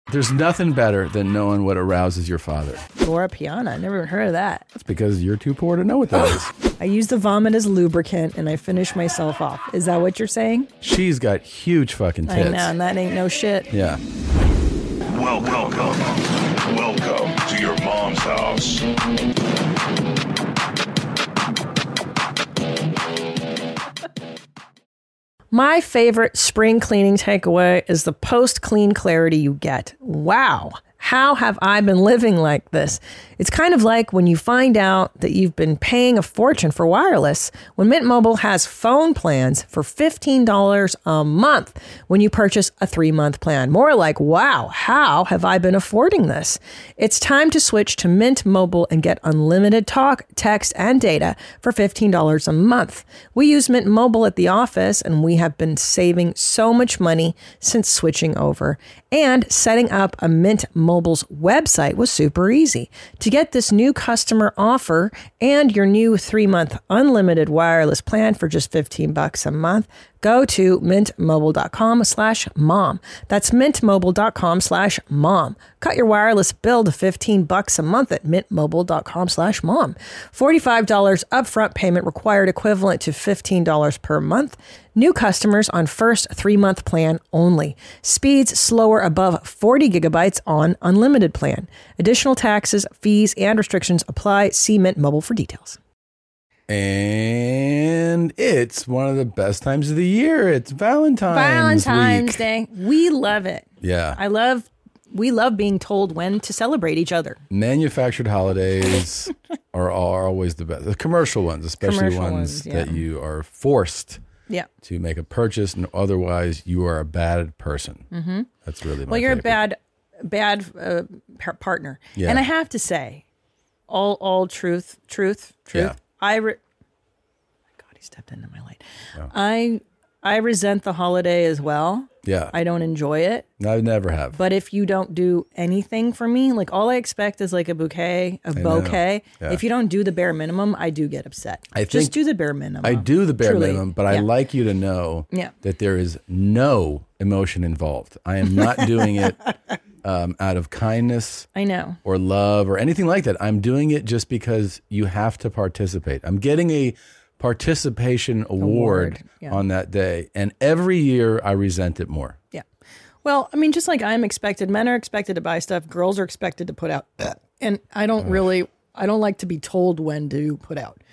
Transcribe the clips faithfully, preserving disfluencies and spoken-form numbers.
There's nothing better than knowing what arouses your father. Laura Piana. I never even heard of that. That's because you're too poor to know what that is. I use the vomit as lubricant and I finish myself off. Is that what you're saying? She's got huge fucking tits. I know, and that ain't no shit. Yeah. Well, welcome. Welcome to your mom's house. My favorite spring cleaning takeaway is the post-clean clarity you get. Wow. How have I been living like this? It's kind of like when you find out that you've been paying a fortune for wireless when Mint Mobile has phone plans for fifteen dollars a month when you purchase a three-month plan. More like, wow, how have I been affording this? It's time to switch to Mint Mobile and get unlimited talk, text, and data for fifteen dollars a month. We use Mint Mobile at the office, and we have been saving so much money since switching over. And setting up a Mint Mobile's website was super easy. To get this new customer offer and your new three-month unlimited wireless plan for just fifteen bucks a month, go to mintmobile.com slash mom. That's mintmobile.com slash mom. Cut your wireless bill to fifteen bucks a month at mintmobile.com slash mom. forty-five dollars upfront payment required, equivalent to fifteen dollars per month. New customers on first three-month plan only. Speeds slower above forty gigabytes on unlimited plan. Additional taxes, fees, and restrictions apply. See Mint Mobile for details. And it's one of the best times of the year. It's Valentine's Valentine's week. Day. We love it. Yeah. I love, we love being told when to celebrate each other. Manufactured holidays are, are always the best. The commercial ones, especially Commercial ones ones, yeah. that you are forced Yeah. to make a purchase, and otherwise you are a bad person. Mm-hmm. That's really my Well, you're favorite. a bad, bad uh, par- partner. Yeah. And I have to say, all, all truth, truth, truth. Yeah. I, re- God, he stepped into my light. I, I resent the holiday as well. Yeah. I don't enjoy it. I never have. But if you don't do anything for me, like all I expect is like a bouquet, a know. bouquet. Yeah. If you don't do the bare minimum, I do get upset. I Just think do the bare minimum. I do the bare Truly. minimum, but I Yeah. like you to know Yeah. that there is no emotion involved. I am not doing it um, out of kindness I know. or love or anything like that. I'm doing it just because you have to participate. I'm getting a participation award, Award, yeah. on that day, and every year I resent it more. Yeah. Well, I mean, just like I'm expected, men are expected to buy stuff, girls are expected to put out. And I don't really, I don't like to be told when to put out.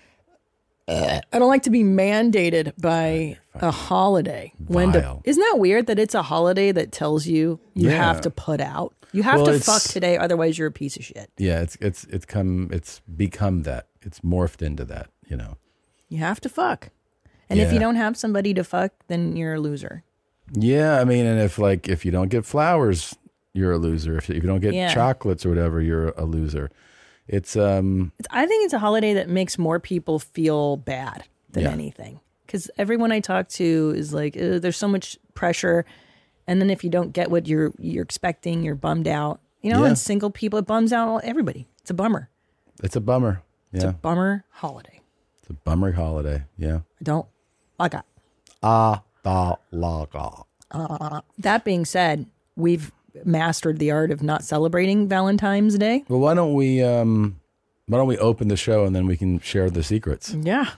I don't like to be mandated by a holiday. When to, Vile. isn't that weird that it's a holiday that tells you you Yeah. have to put out? You have Well, to it's- fuck today, otherwise you're a piece of shit. Yeah, it's it's it's come it's become that. It's morphed into that, you know. You have to fuck. And if Yeah. you don't have somebody to fuck, then you're a loser. Yeah, I mean, and if like if you don't get flowers, you're a loser. If, if you don't get Yeah. chocolates or whatever, you're a loser. It's um It's, I think it's a holiday that makes more people feel bad than Yeah. anything. Because everyone I talk to is like, "Ugh, there's so much pressure. And then if you don't get what you're you're expecting, you're bummed out. You know, Yeah. and single people, it bums out all, everybody. It's a bummer. it's a bummer. It's Yeah, a bummer holiday. it's a bummer holiday. Yeah. I don't like it. Ah, da, la, ga. That being said, we've mastered the art of not celebrating Valentine's Day. Well, why don't we um why don't we open the show and then we can share the secrets? Yeah.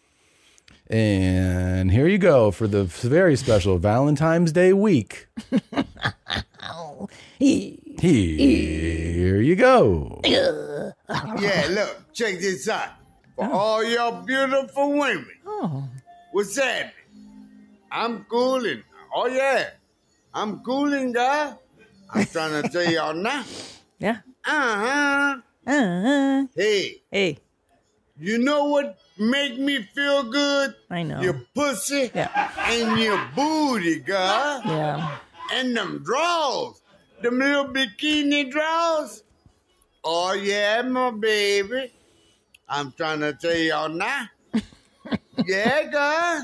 And here you go for the very special Valentine's Day week. Here you go. Yeah, look, check this out. For all y'all beautiful women. Oh. What's that? I'm cooling. Oh, yeah. I'm cooling, guy. I'm trying to tell y'all now. Yeah. Uh-huh. Uh, Hey, hey, you know what make me feel good? I know. Your pussy Yeah. and your booty, guy. Yeah. And them drawers. Them little bikini drawers. Oh, yeah, my baby. I'm trying to tell y'all now. Yeah, guy.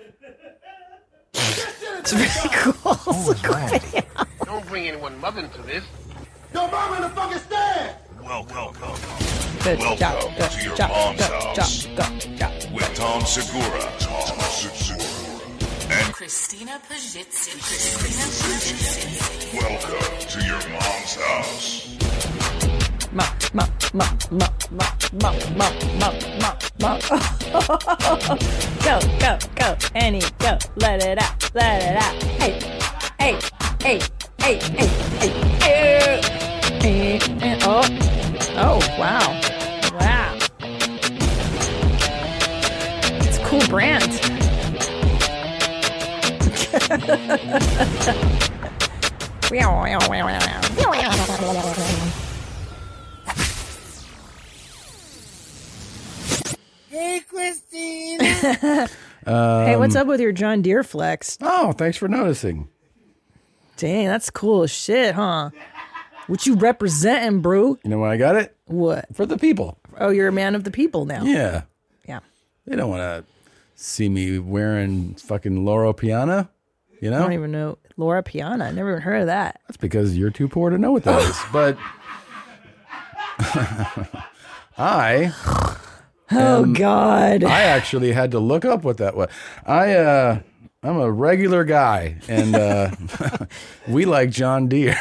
It's very cool. Don't bring anyone mother into this. Yo, mom in the fucking stand. Welcome, welcome, Good welcome job. Good to your job. mom's Good house job. Good job. with Tom Segura. Tom Segura. And Christina Pajitsin. Christina Pajitsin. welcome to your mom's house. Ma, ma, ma, ma, ma, ma, ma, ma, ma, ma. Go, go, go, Annie, go. Let it out, let it out. Hey, hey, hey, hey, hey, hey, hey, hey. Oh, oh, wow, wow. It's a cool brand. Hey, Christine. Hey, what's up with your John Deere flex? Oh, thanks for noticing. Dang, that's cool as shit, huh? What you representing, bro? You know why I got it? What? For the people. Oh, you're a man of the people now. Yeah. Yeah. They don't want to see me wearing fucking Loro Piana. You know? I don't even know Laura Piana. I never even heard of that. That's because you're too poor to know what that is. But I... Oh, God. I actually had to look up what that was. I, uh, I'm a regular guy, and uh, we like John Deere.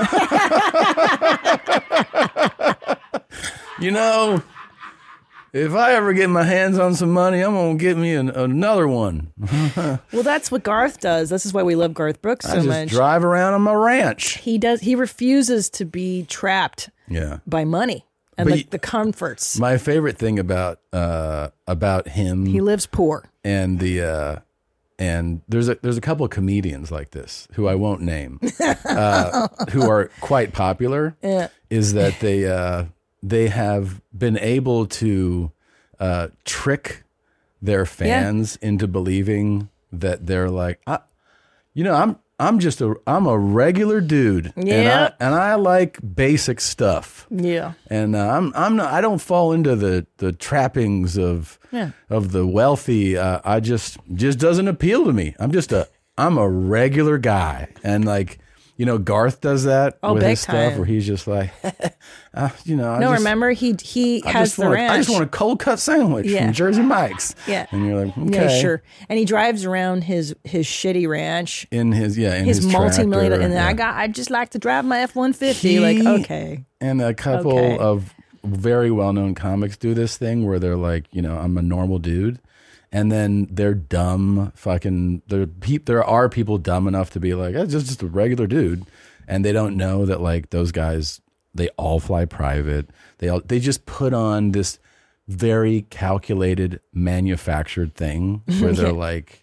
You know, if I ever get my hands on some money, I'm going to get me an, another one. Well, that's what Garth does. This is why we love Garth Brooks so I just much. drive around on my ranch. He does. He refuses to be trapped Yeah. by money and But the, he- the comforts. My favorite thing about uh, about him He lives poor. and the uh, and there's a there's a couple of comedians like this who I won't name uh, who are quite popular. Yeah. Is that they uh, they have been able to uh, trick their fans into believing that they're like, I, you know, I'm I'm just a I'm a regular dude, and Yeah. I and I like basic stuff. Yeah. And uh, I'm I'm not I don't fall into the, the trappings of Yeah. of the wealthy. Uh, I just just doesn't appeal to me. I'm just a I'm a regular guy, and like you know Garth does that Oh, with big his stuff time. where he's just like, uh, you know, I No, just, remember he he I has just the want, ranch. I just want a cold cut sandwich Yeah. from Jersey Mike's. Yeah. And you're like, okay, Yeah, sure. And he drives around his his shitty ranch. in his yeah in His, his, multi-million, tractor, and then yeah. I got. I just like to drive my F one fifty. He- Like, okay, And a couple Okay. of very well-known comics do this thing where they're like, you know, I'm a normal dude, and then they're dumb. Fucking, there peop, there are people dumb enough to be like, I'm just just a regular dude, and they don't know that like those guys, they all fly private. They all they just put on this very calculated, manufactured thing where they're like,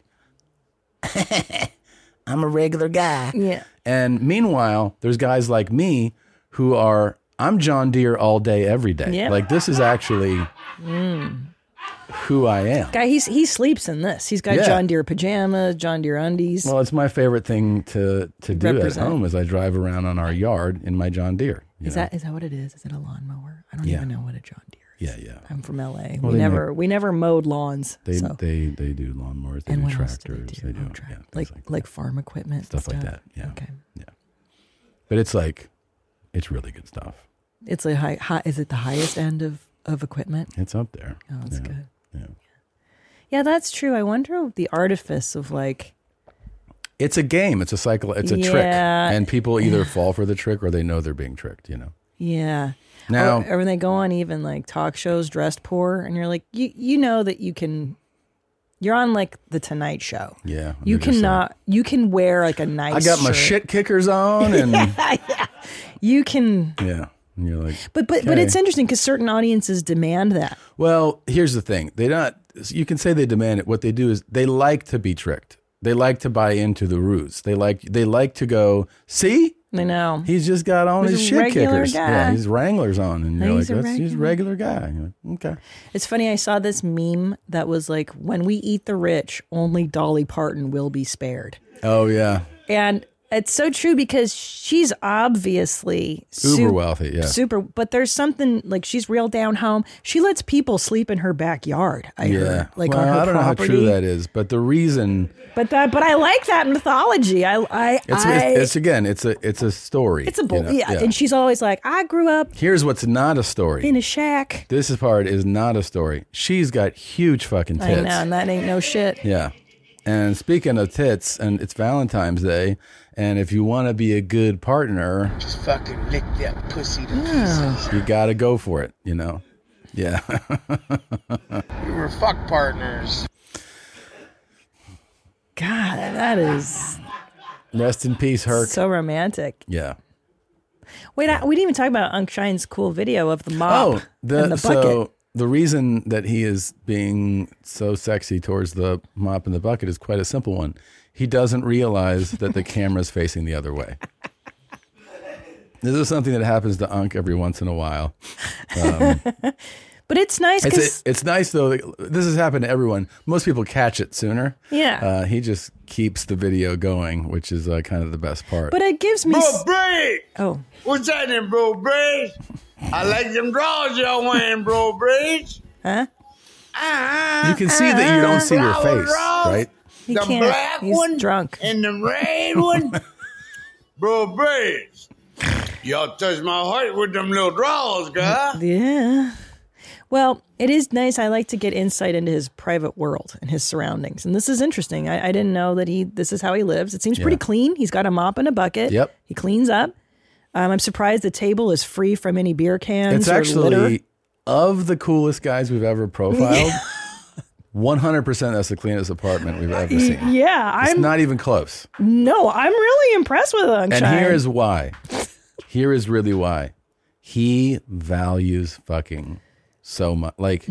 I'm a regular guy. yeah. And meanwhile, there's guys like me who are, I'm John Deere all day, every day. Yeah. Like this is actually who I am. Guy, he's he sleeps in this. He's got Yeah. John Deere pajamas, John Deere undies. Well, it's my favorite thing to, to do Represent. at home is I drive around on our yard in my John Deere. you is know? that is that what it is? Is it a lawnmower? I don't Yeah. even know what a John Deere is. Yeah, yeah. I'm from L A. Well, we they never we never mowed lawns. They so. they they do lawnmowers, they and do what else do tractors, they do? they do Oh, tra- yeah, things like like, like, that. farm equipment, Stuff and like that, yeah. Okay. But it's like, it's really good stuff. It's a high, high. Is it the highest end of of equipment? It's up there. Oh, that's yeah. good. Yeah. Yeah, that's true. I wonder the artifice of like. It's a game. It's a cycle. It's a trick. Yeah. And people either fall for the trick or they know they're being tricked, you know? Yeah. Now- or, or when they go on even like talk shows dressed poor, and you're like, you you know that you can. You're on like the Tonight Show. Yeah. You they're just cannot. You can wear like a nice. like, I got my shirt. shit kickers on and yeah. You can. And you're like, But but but okay. it's interesting because certain audiences demand that. Well, here's the thing. They not, you can say they demand it. What they do is they like to be tricked. They like to buy into the ruse. They like, they like to go, see? I know. He's just got on He's his a shit regular kickers. guy. Yeah, he's Wranglers on. And you're He's like, a that's he's a regular- regular guy. You're like, okay. It's funny. I saw this meme that was like, "When we eat the rich, only Dolly Parton will be spared," Oh, yeah. and it's so true because she's obviously Uber sup- wealthy, yeah. super. But there's something like she's real down home. She lets people sleep in her backyard. I Yeah. heard, like well, on her I don't property. know how true that is, but the reason But that, but I like that mythology. I, I, it's, I it's, it's again, it's a it's a story. it's a bull. you know? yeah. and she's always like, I grew up Here's what's not a story. in a shack. This is part is not a story. She's got huge fucking I tits. know, and that ain't no shit. Yeah. And speaking of tits, and it's Valentine's Day, and if you want to be a good partner, Just fucking lick that pussy to pieces. you got to go for it, you know? Yeah. We were fuck partners. God, that is Rest in peace, Herc. so romantic. Yeah. Wait, I, we didn't even talk about Unc Shine's cool video of the mop Oh, the, and the bucket. so the reason that he is being so sexy towards the mop and the bucket is quite a simple one. He doesn't realize that the camera's facing the other way. This is something that happens to Unc every once in a while. Um, but it's nice it's, because it's nice, though. This has happened to everyone. Most people catch it sooner. Yeah. Uh, he just keeps the video going, which is uh, kind of the best part. but it gives me Bro, s- Briggs! oh What's happening, bro, Briggs? I like them drawers y'all wearing, bro, Briggs. huh Uh-huh. you can see that you don't see your Flower face, drawers, right? he the can't black he's one drunk. and the red one. Bro, Briggs, y'all touched my heart with them little drawers, girl. Yeah. Well, it is nice. I like to get insight into his private world and his surroundings. And this is interesting. I, I didn't know that he this is how he lives. It seems pretty Yeah. clean. He's got a mop and a bucket. Yep. He cleans up. Um, I'm surprised the table is free from any beer cans It's or actually litter. of the coolest guys we've ever profiled. one hundred percent that's the cleanest apartment we've ever seen. Yeah, It's I'm not even close. no, I'm really impressed with Unc And Shine. here is why. Here is really why. He values fucking so much. Like,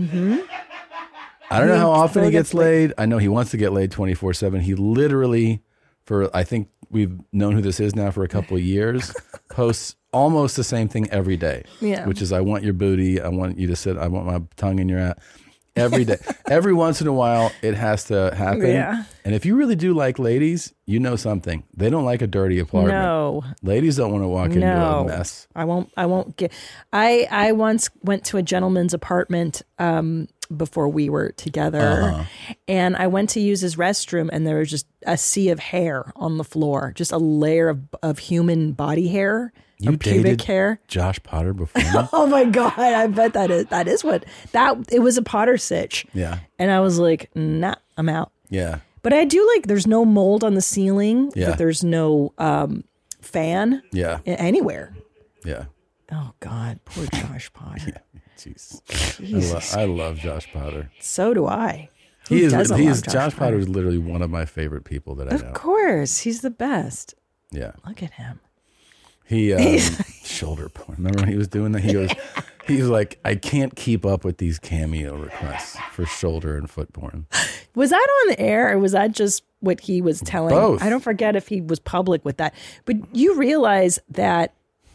I don't know how often he still gets gets laid. laid. I know he wants to get laid twenty-four seven. He literally, for I think we've known who this is now for a couple of years, posts almost the same thing every day. Yeah. Which is, I want your booty. I want you to sit. I want my tongue in your ass. Every day. Every once in a while, it has to happen. Yeah. And if you really do like ladies, you know something. They don't like a dirty apartment. No. Ladies don't want to walk into No, a mess. I won't. I won't get. I I once went to a gentleman's apartment um, before we were together, Uh-huh. and I went to use his restroom, and there was just a sea of hair on the floor, just a layer of of human body hair, You or pubic dated hair. Josh Potter before me? Oh my god! I bet that is that is what that it was a Potter sitch. Yeah. And I was like, nah, I'm out. Yeah. But I do like. There's no mold on the ceiling. Yeah. That there's no um, fan Yeah. a- anywhere. Yeah. Oh God, poor Josh Potter. Jeez. I, lo- I love Josh Potter. So do I. Who He is, doesn't he love is Josh, Potter is literally one of my favorite people that I know. Of course, he's the best. Yeah. Look at him. He um, shoulder porn. Remember when he was doing that? He goes, he was like, I can't keep up with these cameo requests for shoulder and foot porn. Was that on the air, or was that just what he was telling? Both. I don't forget if he was public with that. But you realize that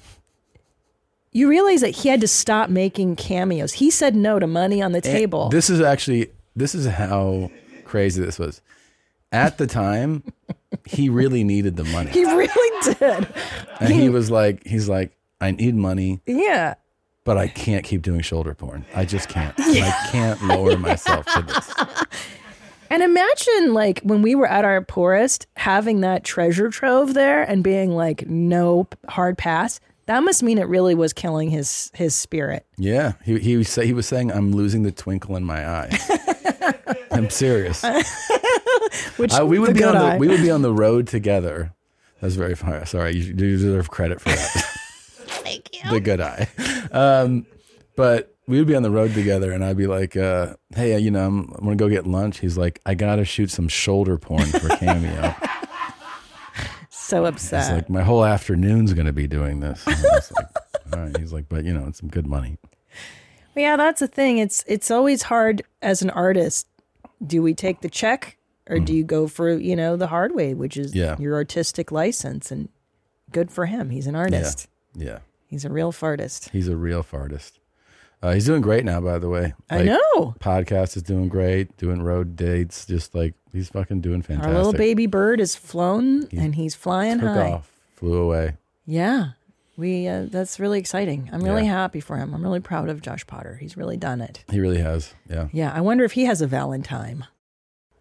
you realize that he had to stop making cameos. He said no to money on the table. This is actually, this is how crazy this was. At the time, he really needed the money. he really did. And he was like, he's like, I need money, Yeah. but I can't keep doing shoulder porn. I just can't. I can't lower myself to this. And imagine, like, when we were at our poorest, having that treasure trove there and being like, no hard pass. That must mean it really was killing his his spirit. Yeah, he he was say, he was saying, I'm losing the twinkle in my eye. I'm serious. Which Uh, we would the be on good the eye. we would be on the road together. That's very funny. Sorry, you, you deserve credit for that. Thank you. The good eye. Um, but we would be on the road together, and I'd be like, uh, "Hey, you know, I'm, I'm gonna go get lunch." He's like, "I gotta shoot some shoulder porn for Cameo." So It's upset. like my whole afternoon's gonna be doing this. And I was like, all right. He's like, "But you know, it's some good money." Yeah, that's the thing. It's it's always hard as an artist. Do we take the check or do you go for, you know, the hard way, which is Yeah. your artistic license? And good for him. He's an artist. Yeah, He's a real fartist. he's a real fartist. Uh, he's doing great now, by the way. I know. Podcast is doing great, doing road dates, just like he's fucking doing fantastic. Our little baby bird is flown and he's flying Took high. off, flew away. Yeah. We uh, that's really exciting. I'm really Yeah. happy for him. I'm really proud of Josh Potter. He's really done it. He really has. Yeah. Yeah, I wonder if he has a Valentine.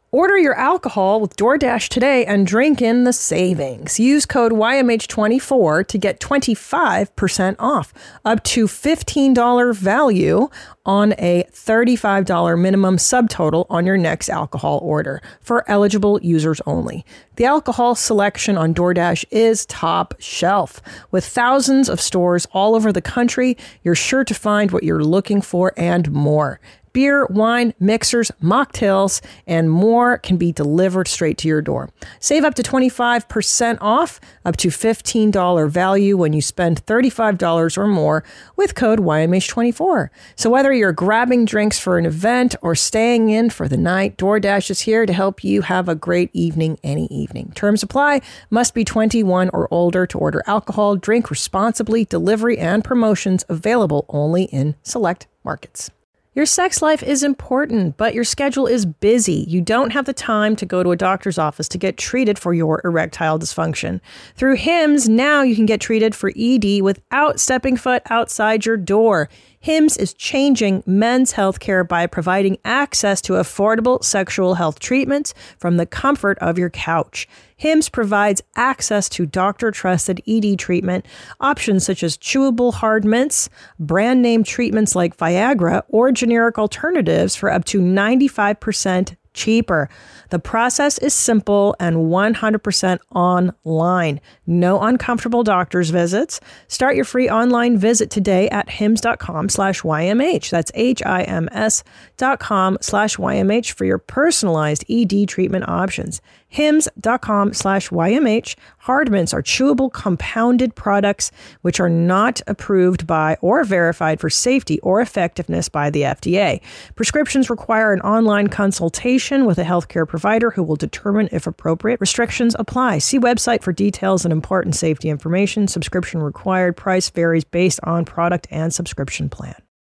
Order your alcohol with DoorDash today and drink in the savings. Use code Y M H twenty-four to get twenty-five percent off, up to fifteen dollars value on a thirty-five dollars minimum subtotal on your next alcohol order for eligible users only. The alcohol selection on DoorDash is top shelf. With thousands of stores all over the country, you're sure to find what you're looking for and more. Beer, wine, mixers, mocktails, and more can be delivered straight to your door. Save up to twenty-five percent off, up to fifteen dollars value when you spend thirty-five dollars or more with code Y M H twenty-four. So whether you're grabbing drinks for an event or staying in for the night, DoorDash is here to help you have a great evening any evening. Terms apply. Must be twenty-one or older to order alcohol. Drink responsibly. Delivery and promotions available only in select markets. Your sex life is important, but your schedule is busy. You don't have the time to go to a doctor's office to get treated for your erectile dysfunction. Through Hims, now you can get treated for E D without stepping foot outside your door. Hims is changing men's healthcare by providing access to affordable sexual health treatments from the comfort of your couch. Hims provides access to doctor-trusted E D treatment options such as chewable hard mints, brand name treatments like Viagra, or generic alternatives for up to ninety-five percent cheaper. The process is simple and one hundred percent online. No uncomfortable doctor's visits. Start your free online visit today at hims.com slash YMH. That's H-I-M-S dot com slash YMH for your personalized E D treatment options. Hims.com slash YMH. Hard mints are chewable compounded products which are not approved by or verified for safety or effectiveness by the F D A. Prescriptions require an online consultation with a healthcare provider who will determine if appropriate. Restrictions apply. See website for details and important safety information. Subscription required. Price varies based on product and subscription plan.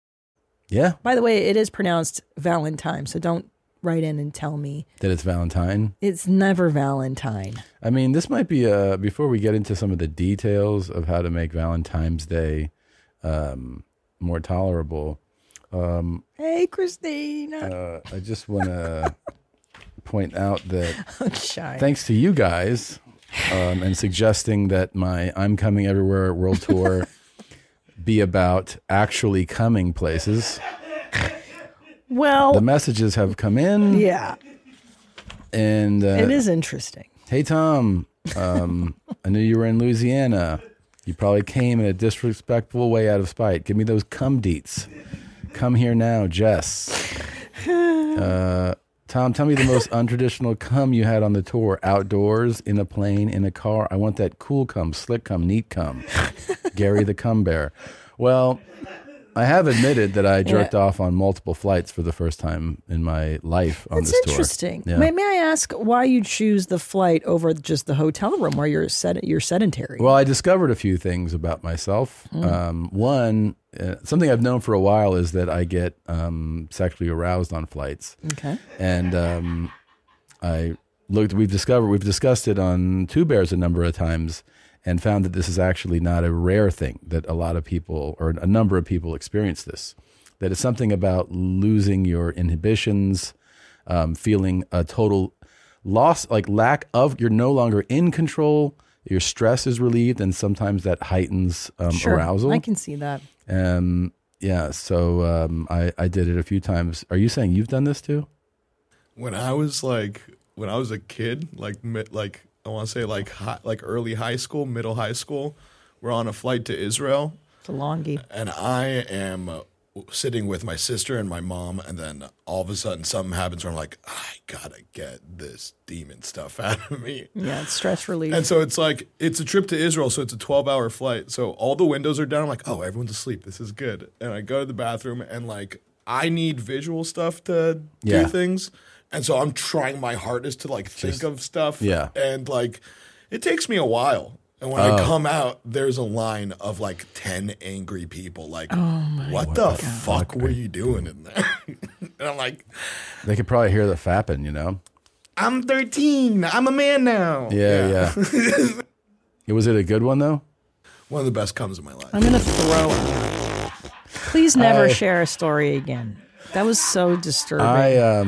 Yeah. By the way, it is pronounced Valentine, so don't write in and tell me that it's Valentine. It's never Valentine. I mean, this might be uh before we get into some of the details of how to make Valentine's Day um, more tolerable. Um, hey, Christina. Uh, I just want to point out that I'm shy. Thanks to you guys um, and suggesting that my I'm Coming Everywhere World Tour be about actually coming places. Well, the messages have come in. Yeah. And uh, it is interesting. Hey, Tom, um, I knew you were in Louisiana. You probably came in a disrespectful way out of spite. Give me those cum deets. Come here now, Jess. Uh, Tom, tell me the most untraditional cum you had on the tour. Outdoors, in a plane, in a car. I want that cool cum, slick cum, neat cum. Gary the cum bear. Well, I have admitted that I jerked yeah. off on multiple flights for the first time in my life on That's this tour. Interesting. Yeah. May, may I ask why you choose the flight over just the hotel room where you're sed- you're sedentary? Well, I discovered a few things about myself. Mm. Um, one, uh, something I've known for a while is that I get um, sexually aroused on flights. Okay. And um, I looked. We've discovered. We've discussed it on Two Bears a number of times. And found that this is actually not a rare thing, that a lot of people or a number of people experience this. That it's something about losing your inhibitions, um, feeling a total loss, like lack of, you're no longer in control, your stress is relieved, and sometimes that heightens um, sure, arousal. I can see that. Um, yeah, so um, I, I did it a few times. Are you saying you've done this too? When I was like, when I was a kid, like, like, I want to say like high, like early high school, middle high school. We're on a flight to Israel. It's a longie. And I am uh, sitting with my sister and my mom, and then all of a sudden something happens where I'm like, I gotta get this demon stuff out of me. Yeah, it's stress relief. And so it's like, it's a trip to Israel, so it's a twelve-hour flight. So all the windows are down. I'm like, oh, everyone's asleep. This is good. And I go to the bathroom, and like, I need visual stuff to yeah. do things. And so I'm trying my hardest to like think Just, of stuff. Yeah. And like, it takes me a while. And when oh. I come out, there's a line of like ten angry people. Like, oh my what God. the God. fuck were you doing in there? And I'm like, they could probably hear the fapping, you know? I'm thirteen. I'm a man now. Yeah, yeah. yeah. Was it a good one though? One of the best comes in my life. I'm going to throw up. Please never I, share a story again. That was so disturbing. I, um,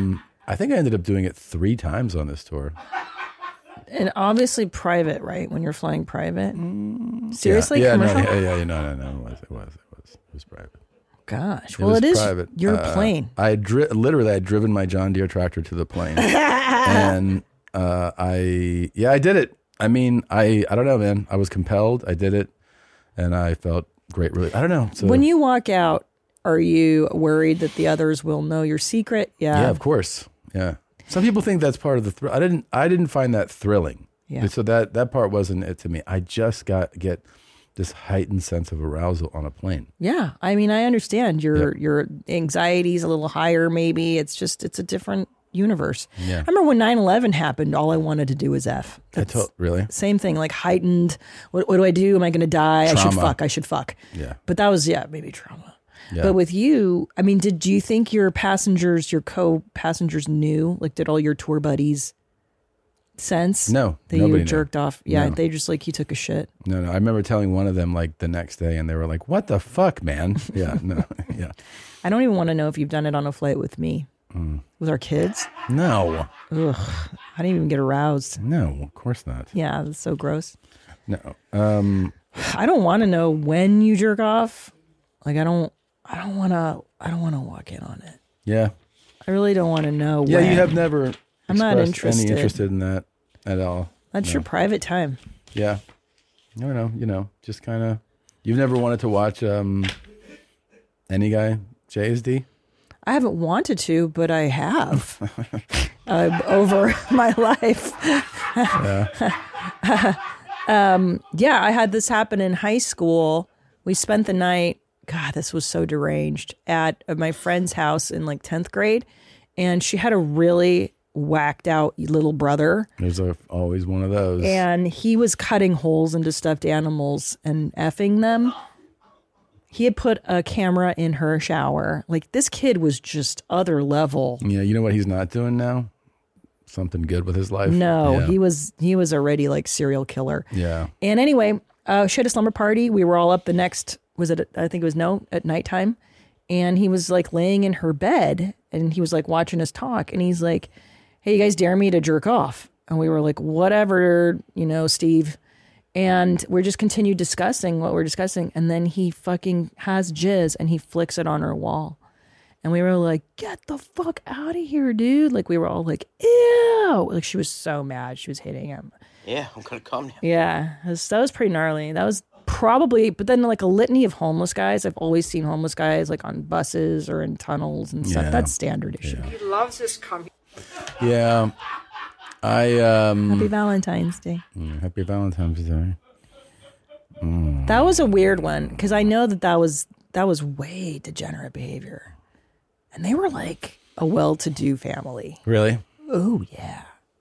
I think I ended up doing it three times on this tour. And obviously private, right? When you're flying private. Seriously, yeah, commercial? No, yeah, yeah, no, no, no. It was, it was, it was, it was private. Gosh, It well, was it is private. your Uh, plane. I dri- literally I had driven my John Deere tractor to the plane, and uh, I yeah I did it. I mean I I don't know, man. I was compelled. I did it, and I felt great relief. I don't know. So, When you walk out, are you worried that the others will know your secret? Yeah, yeah, of course. Yeah. Some people think that's part of the thrill. I didn't. I didn't find that thrilling. Yeah. So that that part wasn't it to me. I just got get this heightened sense of arousal on a plane. Yeah, I mean, I understand your your anxiety's a little higher. Maybe it's just it's a different universe. Yeah. I remember when nine eleven happened. All I wanted to do was F. I told really. Same thing, like heightened. What, what do I do? Am I going to die? I should Trauma. fuck. I should fuck. Yeah. But that was yeah, maybe trauma. Yeah. But with you, I mean, did do you think your passengers, your co-passengers knew? Like, did all your tour buddies sense No, that nobody you knew. jerked off? Yeah, No. they just like you took a shit. No, no. I remember telling one of them like the next day, and they were like, "What the fuck, man?" Yeah, no, yeah, I don't even want to know if you've done it on a flight with me, Mm. with our kids. no, Ugh, I didn't even get aroused. no. Of course not. Yeah, that's so gross. No. Um. I don't want to know when you jerk off. Like, I don't, I don't want to, I don't want to walk in on it. Yeah. I really don't want to know. Yeah. when. You have never. I'm not expressed interested. Any interested in that at all? That's No. your private time. Yeah. I don't know. You know, just kind of. You've never wanted to watch um. Any guy J S D? I haven't wanted to, but I have uh, over my life. Yeah. um, yeah, I had this happen in high school. We spent the night. God, this was so deranged at my friend's house in like tenth grade, and she had a really whacked out little brother. There's a, always one of those. And he was cutting holes into stuffed animals and effing them. He had put a camera in her shower. Like, this kid was just other level. Yeah. You know what he's not doing now? Something good with his life. No, Yeah. he was he was already like serial killer. Yeah. And anyway, uh, she had a slumber party. We were all up the next, was it, I think it was no, at nighttime. And he was like laying in her bed and he was like watching us talk. And he's like, hey, you guys dare me to jerk off? And we were like, whatever, you know, Steve. And we just continued discussing what we're discussing. And then he fucking has jizz and he flicks it on her wall. And we were like, get the fuck out of here, dude. Like, we were all like, ew. Like, she was so mad. She was hitting him. Yeah, I'm gonna come now. Yeah, that was, that was pretty gnarly. That was probably, but then like a litany of homeless guys. I've always seen homeless guys like on buses or in tunnels and stuff. Yeah. That's standard issue. He loves his country. Yeah. I um Happy Valentine's Day. mm, happy Valentine's Day. Mm. That was a weird one because I know that that was that was way degenerate behavior, and they were like a well-to-do family. Really? Oh yeah,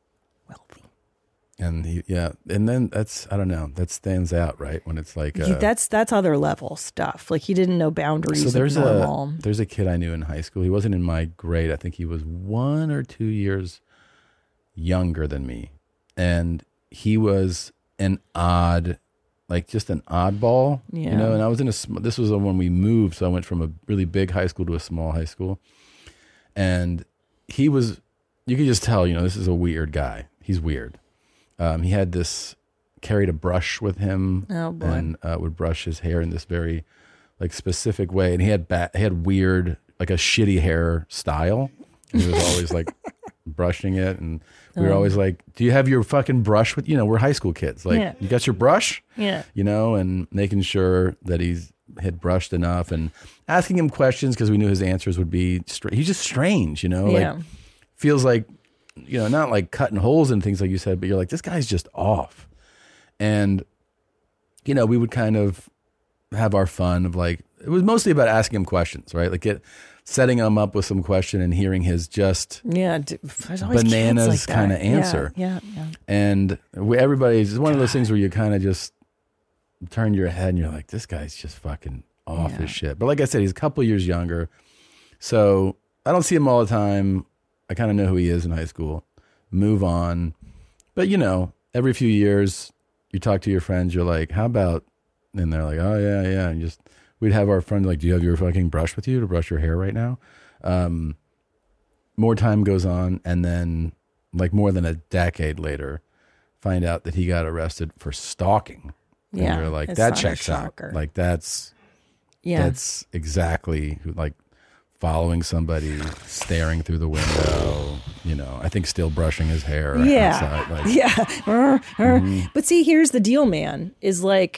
And he, yeah, and then that's I don't know, that stands out, right? When it's like uh, He- that's that's other level stuff. Like, he didn't know boundaries. so there's of normal. a there's a kid I knew in high school. He wasn't in my grade. I think he was one or two years younger than me, and he was an odd, like just an oddball, Yeah. you know. And I was in a sm- this was when we moved, so I went from a really big high school to a small high school, and he was, you could just tell, you know, this is a weird guy. He's weird. Um, he had this, carried a brush with him, Oh, boy. and uh, would brush his hair in this very, like, specific way. And he had ba- he had weird, like a shitty hair style. And he was always like brushing it, and we were Oh. always like, "Do you have your fucking brush with you?" Know, we're high school kids. Like, Yeah. you got your brush? Yeah. You know, and making sure that he's had brushed enough, and asking him questions because we knew his answers would be. Str- he's just strange, you know. Yeah. Like, feels like, you know, not like cutting holes and things like you said, but you're like, this guy's just off. And, you know, we would kind of have our fun of like, it was mostly about asking him questions, right? Like get, setting him up with some question and hearing his just Yeah, d- there's always kids bananas like that. kind of Yeah, answer. yeah, yeah. And we, everybody's, it's one of those things where you kind of just turn your head and you're like, this guy's just fucking off Yeah. his shit. But like I said, he's a couple years younger. So I don't see him all the time. I kind of know who he is in high school. Move on. But, you know, every few years you talk to your friends, you're like, how about, and they're like, oh, yeah, yeah. And just, we'd have our friend like, do you have your fucking brush with you to brush your hair right now? Um, more time goes on, and then like more than a decade later, find out that he got arrested for stalking. And Yeah, you're like, it's that not a checks out. shocker. Like that's Yeah. that's exactly who, like following somebody, staring through the window. You know, I think still brushing his hair. Yeah. outside, like, Yeah. Uh, uh. Mhm. But see, here's the deal, man, is like,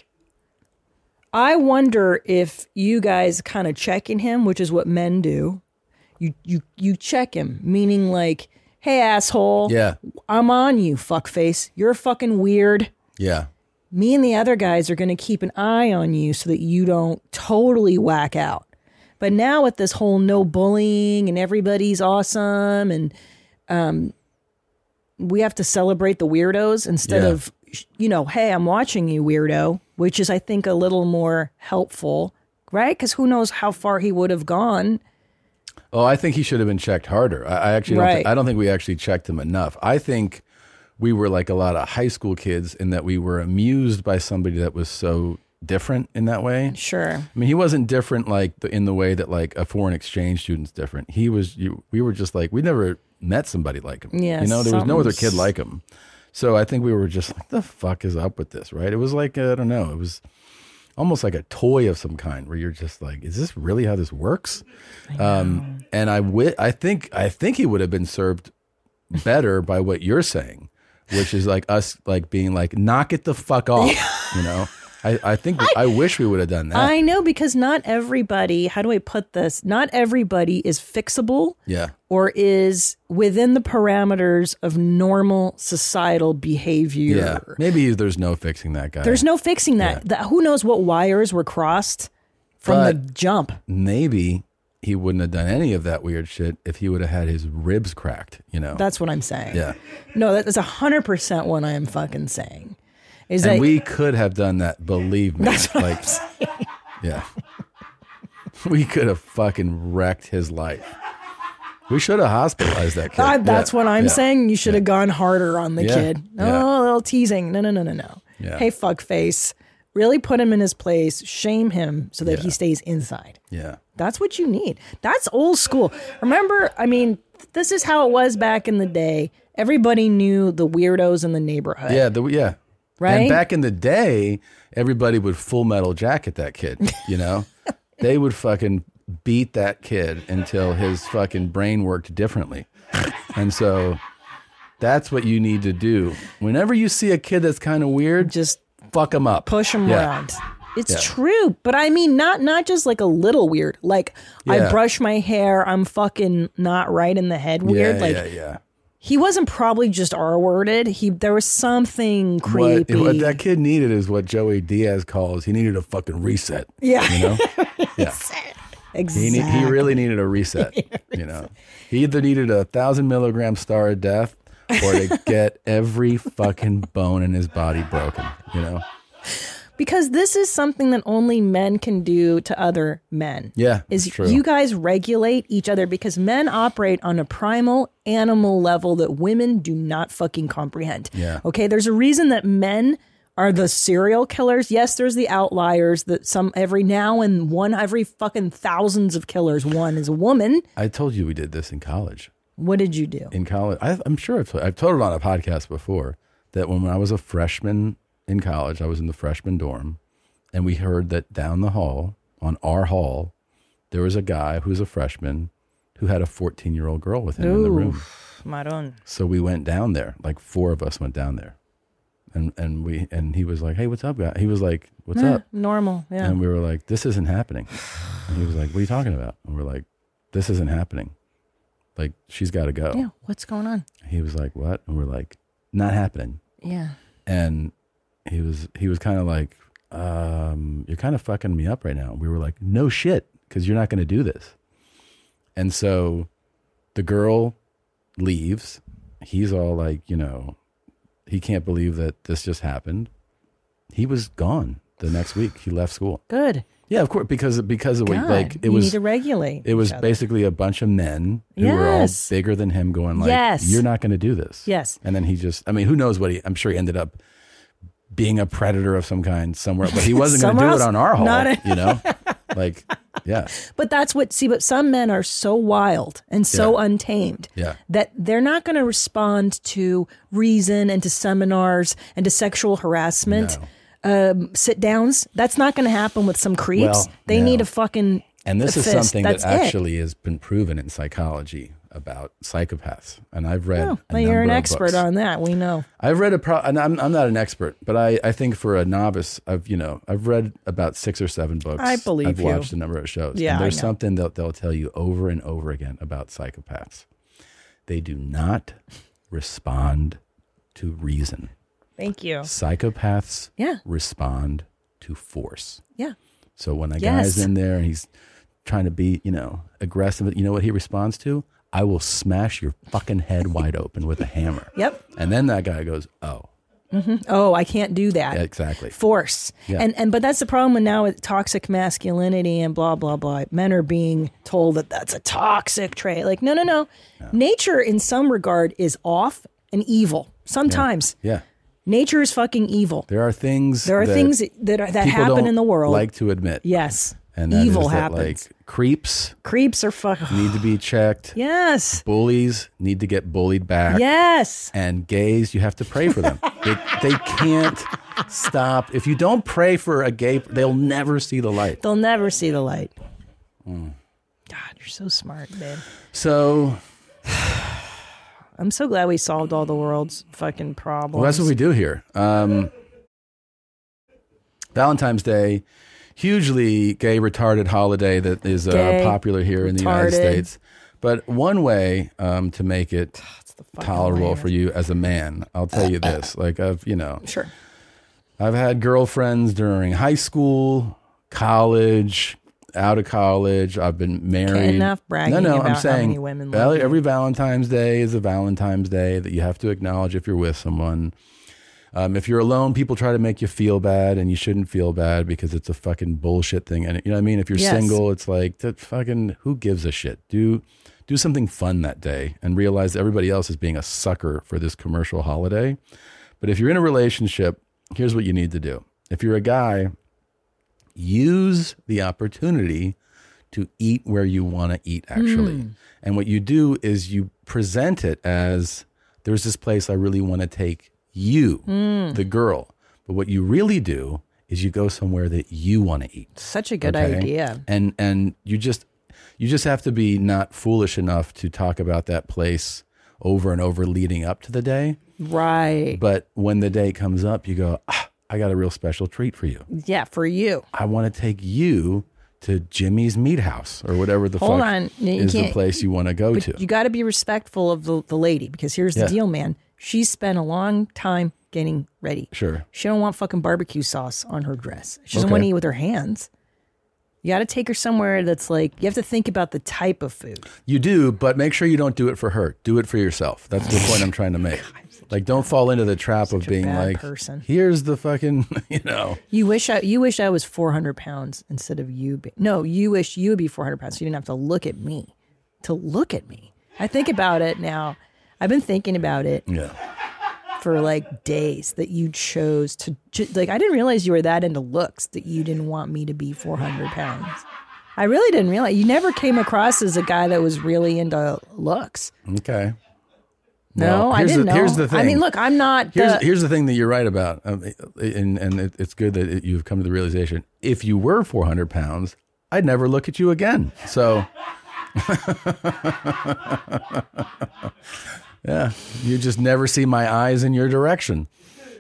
I wonder if you guys kind of checking him, which is what men do. You, you, you check him, meaning like, hey, asshole. Yeah. I'm on you, fuckface. You're fucking weird. Yeah. Me and the other guys are going to keep an eye on you so that you don't totally whack out. But now with this whole no bullying and everybody's awesome and um, we have to celebrate the weirdos instead Yeah. of, you know, hey, I'm watching you, weirdo, which is, I think, a little more helpful, right? Because who knows how far he would have gone. Oh, I think he should have been checked harder. I, I actually don't Right. thi- I don't think we actually checked him enough. I think we were like a lot of high school kids in that we were amused by somebody that was so different in that way. Sure. I mean, he wasn't different like the, in the way that like a foreign exchange student's different. He was. You, we were just like we never met somebody like him. Yeah, you know, there was no other something's- kid like him. So I think we were just like, the fuck is up with this, right? It was like I don't know. It was almost like a toy of some kind where you're just like, is this really how this works? Um, and I wi- I think I think he would have been served better by what you're saying, which is like us like being like, knock it the fuck off, you know. I, I think I, wish we would have done that. I know, because not everybody, how do I put this? Not everybody is fixable. Yeah. Or is within the parameters of normal societal behavior. Yeah. Maybe there's no fixing that guy. There's no fixing that. The- who knows what wires were crossed from the But jump. Maybe he wouldn't have done any of that weird shit if he would have had his ribs cracked, you know? That's what I'm saying. Yeah. No, that is one hundred percent what I am fucking saying. Is and that we could have done that, believe me. That's what like, I'm saying. Yeah. We could have fucking wrecked his life. We should have hospitalized that kid. God, that's Yeah. what I'm Yeah. saying. You should have gone harder on the Yeah. kid. Yeah. Oh, a little teasing. No, no, no, no, no. Yeah. Hey, fuckface. Really put him in his place, shame him so that he stays inside. Yeah. That's what you need. That's old school. Remember, I mean, this is how it was back in the day. Everybody knew the weirdos in the neighborhood. Yeah, the, yeah. Right? And back in the day, everybody would Full Metal Jacket that kid, you know? They would fucking beat that kid until his fucking brain worked differently. And so that's what you need to do. Whenever you see a kid that's kind of weird, just fuck him up. Push him Yeah. around. It's Yeah. true, but I mean, not not just like a little weird. Like Yeah. I brush my hair, I'm fucking not right in the head weird. Yeah, like yeah, yeah. he wasn't probably just R worded. He there was something creepy. What, what that kid needed is what Joey Diaz calls, he needed a fucking reset. Yeah. You know? Yeah. Exactly. He, ne- he really needed a reset. You know, he either needed a thousand milligram star of death or to get every fucking bone in his body broken. You know? Because this is something that only men can do to other men. Yeah, Is it's true. you guys regulate each other because men operate on a primal animal level that women do not fucking comprehend. Yeah. Okay, there's a reason that men are the serial killers. Yes, there's the outliers that some every now and one every fucking thousands of killers, one is a woman. I told you we did this in college. What did you do? In college, I, I'm sure I've, I've told it on a podcast before that when I was a freshman in college, I was in the freshman dorm, and we heard that down the hall, on our hall, there was a guy who was a freshman who had a fourteen-year-old girl with him in the room. Maron. So we went down there, like four of us went down there, and and we and he was like, "Hey, what's up, guy?" He was like, "What's Eh, up?" normal, yeah. And we were like, "This isn't happening." And he was like, "What are you talking about?" And we're like, "This isn't happening. Like, she's got to go." Yeah, what's going on? He was like, "What?" And we're like, "Not happening." Yeah. And he was he was kind of like, um, "You're kind of fucking me up right now." We were like, "No shit, because you're not going to do this." And so the girl leaves. He's all like, you know, he can't believe that this just happened. He was gone the next week. He left school. Good. Yeah, of course, because because of what, God, like it you was need to regulate It was each other. basically a bunch of men who were all Yes. bigger than him, going like, Yes. "You're not going to do this." Yes. And then he just, I mean, who knows what he? I'm sure he ended up being a predator of some kind somewhere, but he wasn't going to Somewhere do it else? on our hall. Not a- You know, like Yeah. But that's what, see, but some men are so wild and so Yeah. untamed Yeah. that they're not going to respond to reason and to seminars and to sexual harassment, um, sit downs. That's not going to happen with some creeps. Well, they no. need a fucking And this a is fist. something That's that it. actually has been proven in psychology about psychopaths. And I've read. Oh, a well, you're an number of expert books. on that. We know. I've read a pro, and I'm I'm not an expert, but I, I think for a novice, I've you know I've read about six or seven books. I believe I've you. watched a number of shows. Yeah, and there's I know. something that they'll tell you over and over again about psychopaths. They do not respond to reason. Thank you. Psychopaths Yeah. respond to force. Yeah. So when a Yes. guy's in there and he's trying to be, you know, aggressive, you know what he responds to? I will smash your fucking head wide open with a hammer. Yep. And then that guy goes, oh, hmm Oh, I can't do that. yeah, exactly. Force. Yeah. And and but that's the problem with now with toxic masculinity and blah blah blah. Men are being told that that's a toxic trait. Like no no no. Nature in some regard is off and evil. Sometimes Yeah. nature is fucking evil. There are things There are that things that are, that people happen don't in the world. like to admit. Yes. And that evil is that, happens. like creeps Creeps are fuck. need to be checked. Yes. Bullies need to get bullied back. Yes. And gays, you have to pray for them. they, they can't stop. If you don't pray for a gay, they'll never see the light. They'll never see the light. Mm. God, you're so smart, man. So I'm so glad we solved all the world's fucking problems. well, that's what we do here. Um, Valentine's Day, hugely gay retarded holiday that is uh, Gay, popular here in the United retarded. States. But one way um, to make it fucking tolerable lamest. for you as a man, I'll tell you this: like I've, you know, Sure. I've had girlfriends during high school, college, out of college. I've been married. enough bragging No, no, about I'm how saying many women val- love you. every Valentine's Day is a Valentine's Day that you have to acknowledge if you're with someone. Um, if you're alone, people try to make you feel bad, and you shouldn't feel bad because it's a fucking bullshit thing. And you know what I mean? If you're Yes. single, it's like, that fucking, who gives a shit? Do do something fun that day and realize that everybody else is being a sucker for this commercial holiday. But if you're in a relationship, here's what you need to do. If you're a guy, use the opportunity to eat where you want to eat, actually. Mm. And what you do is you present it as, there's this place I really want to take you, Mm. the girl. But what you really do is you go somewhere that you want to eat. Such a good Okay? idea. And and you just you just have to be not foolish enough to talk about that place over and over leading up to the day. Right. But when the day comes up, you go, ah, I got a real special treat for you. Yeah, for you. I want to take you to Jimmy's Meat House or whatever the Hold fuck on. You is the can't- place you want to go But to. you got to be respectful of the, the lady because here's the Yeah. deal, man. She spent a long time getting ready. Sure. She don't want fucking barbecue sauce on her dress. She doesn't want to Okay. eat with her hands. You got to take her somewhere that's like, you have to think about the type of food. You do, but make sure you don't do it for her. Do it for yourself. That's the point I'm trying to make. Like, don't fall into the trap of a being bad like, person. here's the fucking, you know. You wish I, you wish I was four hundred pounds instead of you. Be, no, you wish you would be four hundred pounds so you didn't have to look at me. To look at me. I think about it now. I've been thinking about it Yeah. for like days that you chose to, ju- like, I didn't realize you were that into looks that you didn't want me to be four hundred pounds. I really didn't realize. You never came across as a guy that was really into looks. Okay. No, Well, I here's didn't the, know. Here's the thing. I mean, look, I'm not. Here's, the, here's the thing that you're right about. Um, and and it, it's good that it, you've come to the realization. If you were four hundred pounds, I'd never look at you again. So, yeah, you just never see my eyes in your direction.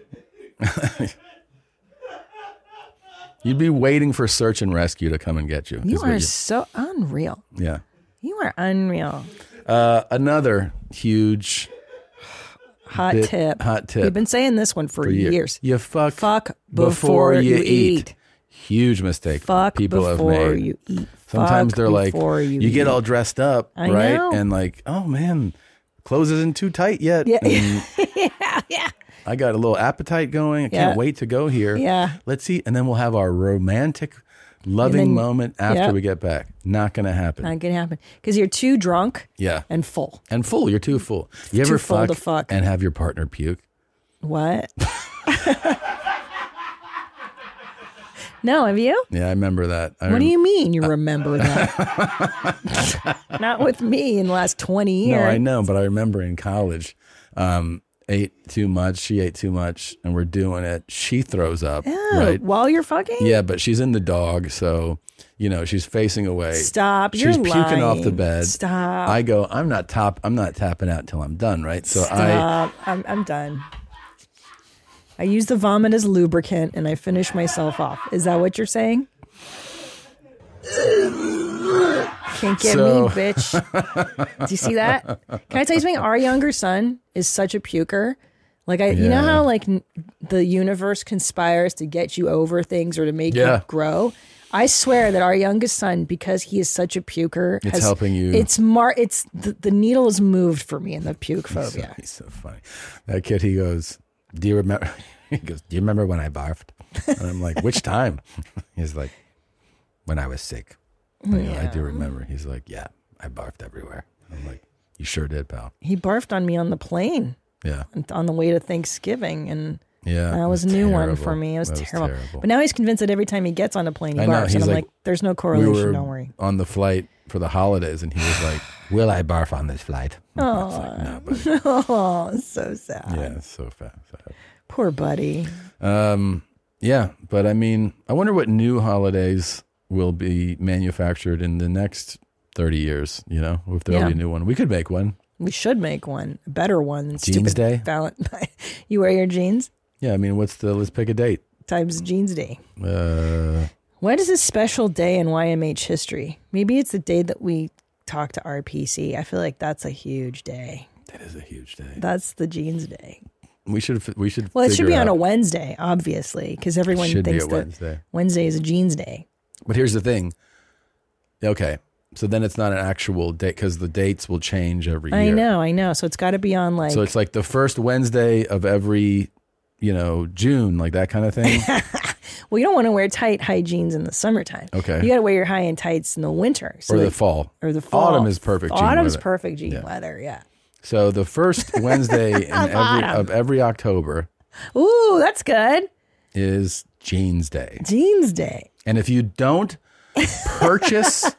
You'd be waiting for search and rescue to come and get you. you is what are so unreal. yeah. You are unreal. Uh, another huge Hot bit- tip. hot tip We've been saying this one for, for years. years. You fuck, Fuck before, before you, you eat. eat. Huge mistake Fuck people have before made. you eat. Sometimes Fuck they're like, before you, you get eat. all dressed up, I right? know. And like, oh man, clothes isn't too tight yet. Yeah. And yeah, yeah. I got a little appetite going. I can't Yeah. wait to go here. Yeah. Let's eat. And then we'll have our romantic, loving then- moment after Yep. we get back. Not going to happen. Not gonna happen because you're too drunk. Yeah. And full. And full. You're too full. You Too ever full fuck, to fuck. and have your partner puke? What? No, have you? Yeah, I remember that. I What rem- do you mean you remember that? Not with me in the last twenty years. No, I know, but I remember in college, um, ate too much. She ate too much, and we're doing it. She throws up, Ew, right? While you're fucking? Yeah, but she's in the dog, so you know she's facing away. Stop! She's You're puking lying. off the bed. Stop! I go. I'm not top. I'm not tapping out till I'm done. Right. So I. Stop! I'm I'm done. I use the vomit as lubricant, and I finish myself off. Is that what you're saying? Can't get So- me, bitch. Do you see that? Can I tell you something? Our younger son is such a puker. Like I, you know Yeah. how like n- the universe conspires to get you over things or to make Yeah. you grow. I swear that our youngest son, because he is such a puker, It's has- helping you. It's mar. It's the, the needle is moved for me in the puke So, phobia. he's so funny. That kid. He goes. Do you remember? He goes. Do you remember when I barfed? And I'm like, which time? He's like, when I was sick. I go, I do remember. He's like, yeah, I barfed everywhere. I'm like, you sure did, pal. He barfed on me on the plane Yeah. on the way to Thanksgiving, and Yeah. that it was a new one terrible. for me. It was, That terrible. terrible. But now he's convinced that every time he gets on a plane, he I know, barfs, he's and I'm like, like, "There's no we correlation. were Don't worry." on the flight for the holidays, and he was like, will I barf on this flight? I was like, no, buddy. Oh, so sad. Yeah, it's so fast. Poor buddy. Um, yeah, but I mean, I wonder what new holidays will be manufactured in the next thirty years, you know, if there'll Yeah. be a new one. We could make one. We should make one, a better one than Jeans stupid Day? Valentine. You wear your jeans Yeah, I mean, what's the, let's pick a date. times Jeans Day. Uh, What is this special day in Y M H history? Maybe it's the day that we talk to R P C. I feel like that's a huge day. that is a huge day. That's the Jeans Day. We should, we should, Well, it should figure be on out- a Wednesday, obviously, because everyone should be thinks a that Wednesday. Wednesday is a Jeans Day. But here's the thing. Okay. So then it's not an actual date because the dates will change every I year. know, I know. So it's got to be on like. So it's like the first Wednesday of every, you know, June, like that kind of thing. well, you don't want to wear tight high jeans in the summertime. Okay. You got to wear your high and tights in the winter. So or the like- fall. Or the fall. Autumn is perfect jean Autumn's weather. perfect jean Yeah. weather. Yeah. So the first Wednesday in every, autumn. of every October Ooh, that's good. is Jeans Day. Jeans Day. And if you don't purchase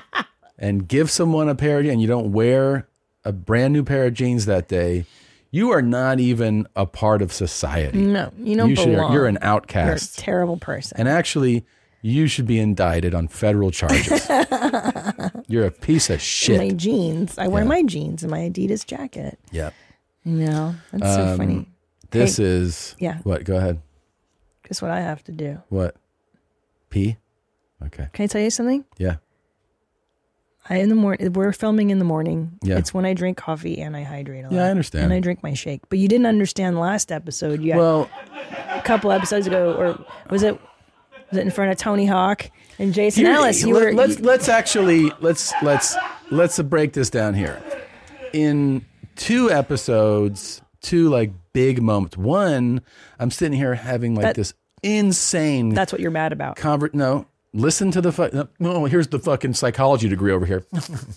and give someone a pair of jeans and you don't wear a brand new pair of jeans that day, you are not even a part of society. No, you don't you should, belong. You're an You're a outcast. terrible person. And actually, you should be indicted on federal charges. You're a piece of My shit. jeans. I wear Yeah. my jeans and my Adidas jacket. Yeah. You know, that's so Um, funny. This Hey, is yeah. what? Go ahead. Guess what I have to do? What? Pee? Okay. Can I tell you something? Yeah. I in the morning. We're filming in the morning. Yeah. It's when I drink coffee and I hydrate a lot. Yeah, I understand. And I drink my shake. But you didn't understand last episode. You Well, a couple episodes ago, or was it? Was it in front of Tony Hawk and Jason here- Ellis? You let- were. let's you- let's actually let's let's let's break this down here. In two episodes, two like big moments. One, I'm sitting here having like That- this insane that's what you're mad about. convert. No, listen to the fuck. No, no, here's the fucking psychology degree over here.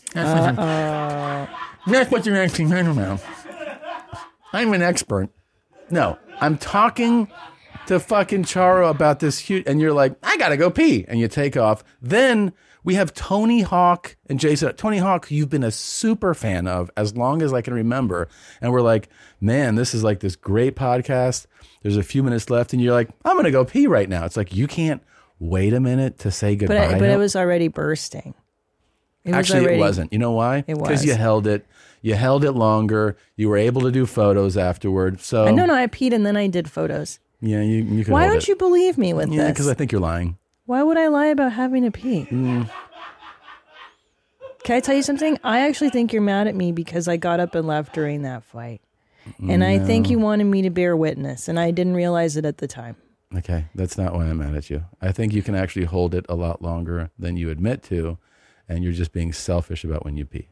That's what you're asking. I don't know. I'm an expert. No, I'm talking to fucking Charo about this huge, and you're like, I gotta go pee, and you take off. Then we have Tony Hawk and Jason. Tony Hawk, who you've been a super fan of as long as I can remember, and we're like, man, this is like this great podcast. There's a few minutes left, and you're like, I'm gonna go pee right now. It's like you can't wait a minute to say But goodbye. I, but it was already bursting. It was Actually, already, it wasn't. You know why? It Because was. you held it. You held it longer. You were able to do photos afterward. So I no, no, I peed and then I did photos. yeah, you you could. Why hold don't it. you believe me with Yeah, this? because I think you're lying. Why would I lie about having to pee? Mm. Can I tell you something? I actually think you're mad at me because I got up and left during that fight. And I think you wanted me to bear witness, and I didn't realize it at the time. Okay, that's not why I'm mad at you. I think you can actually hold it a lot longer than you admit to, and you're just being selfish about when you pee.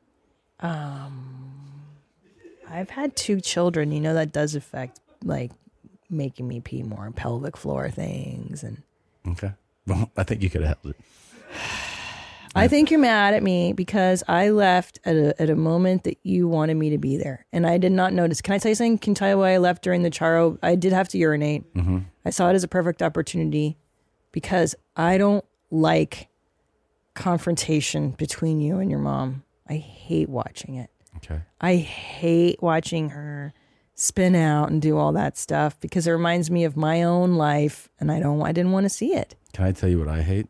I've had two children. You know, that does affect, like, making me pee more, pelvic floor things. And Okay. Well, I think you could have held it. I think you're mad at me because I left at a, at a moment that you wanted me to be there. And I did not notice. Can I tell you something? Can I tell you why I left during the Charo? I did have to urinate. Mm-hmm. I saw it as a perfect opportunity because I don't like confrontation between you and your mom. I hate watching it. Okay. I hate watching her spin out and do all that stuff because it reminds me of my own life, and I don't. I didn't want to see it. Can I tell you what I hate?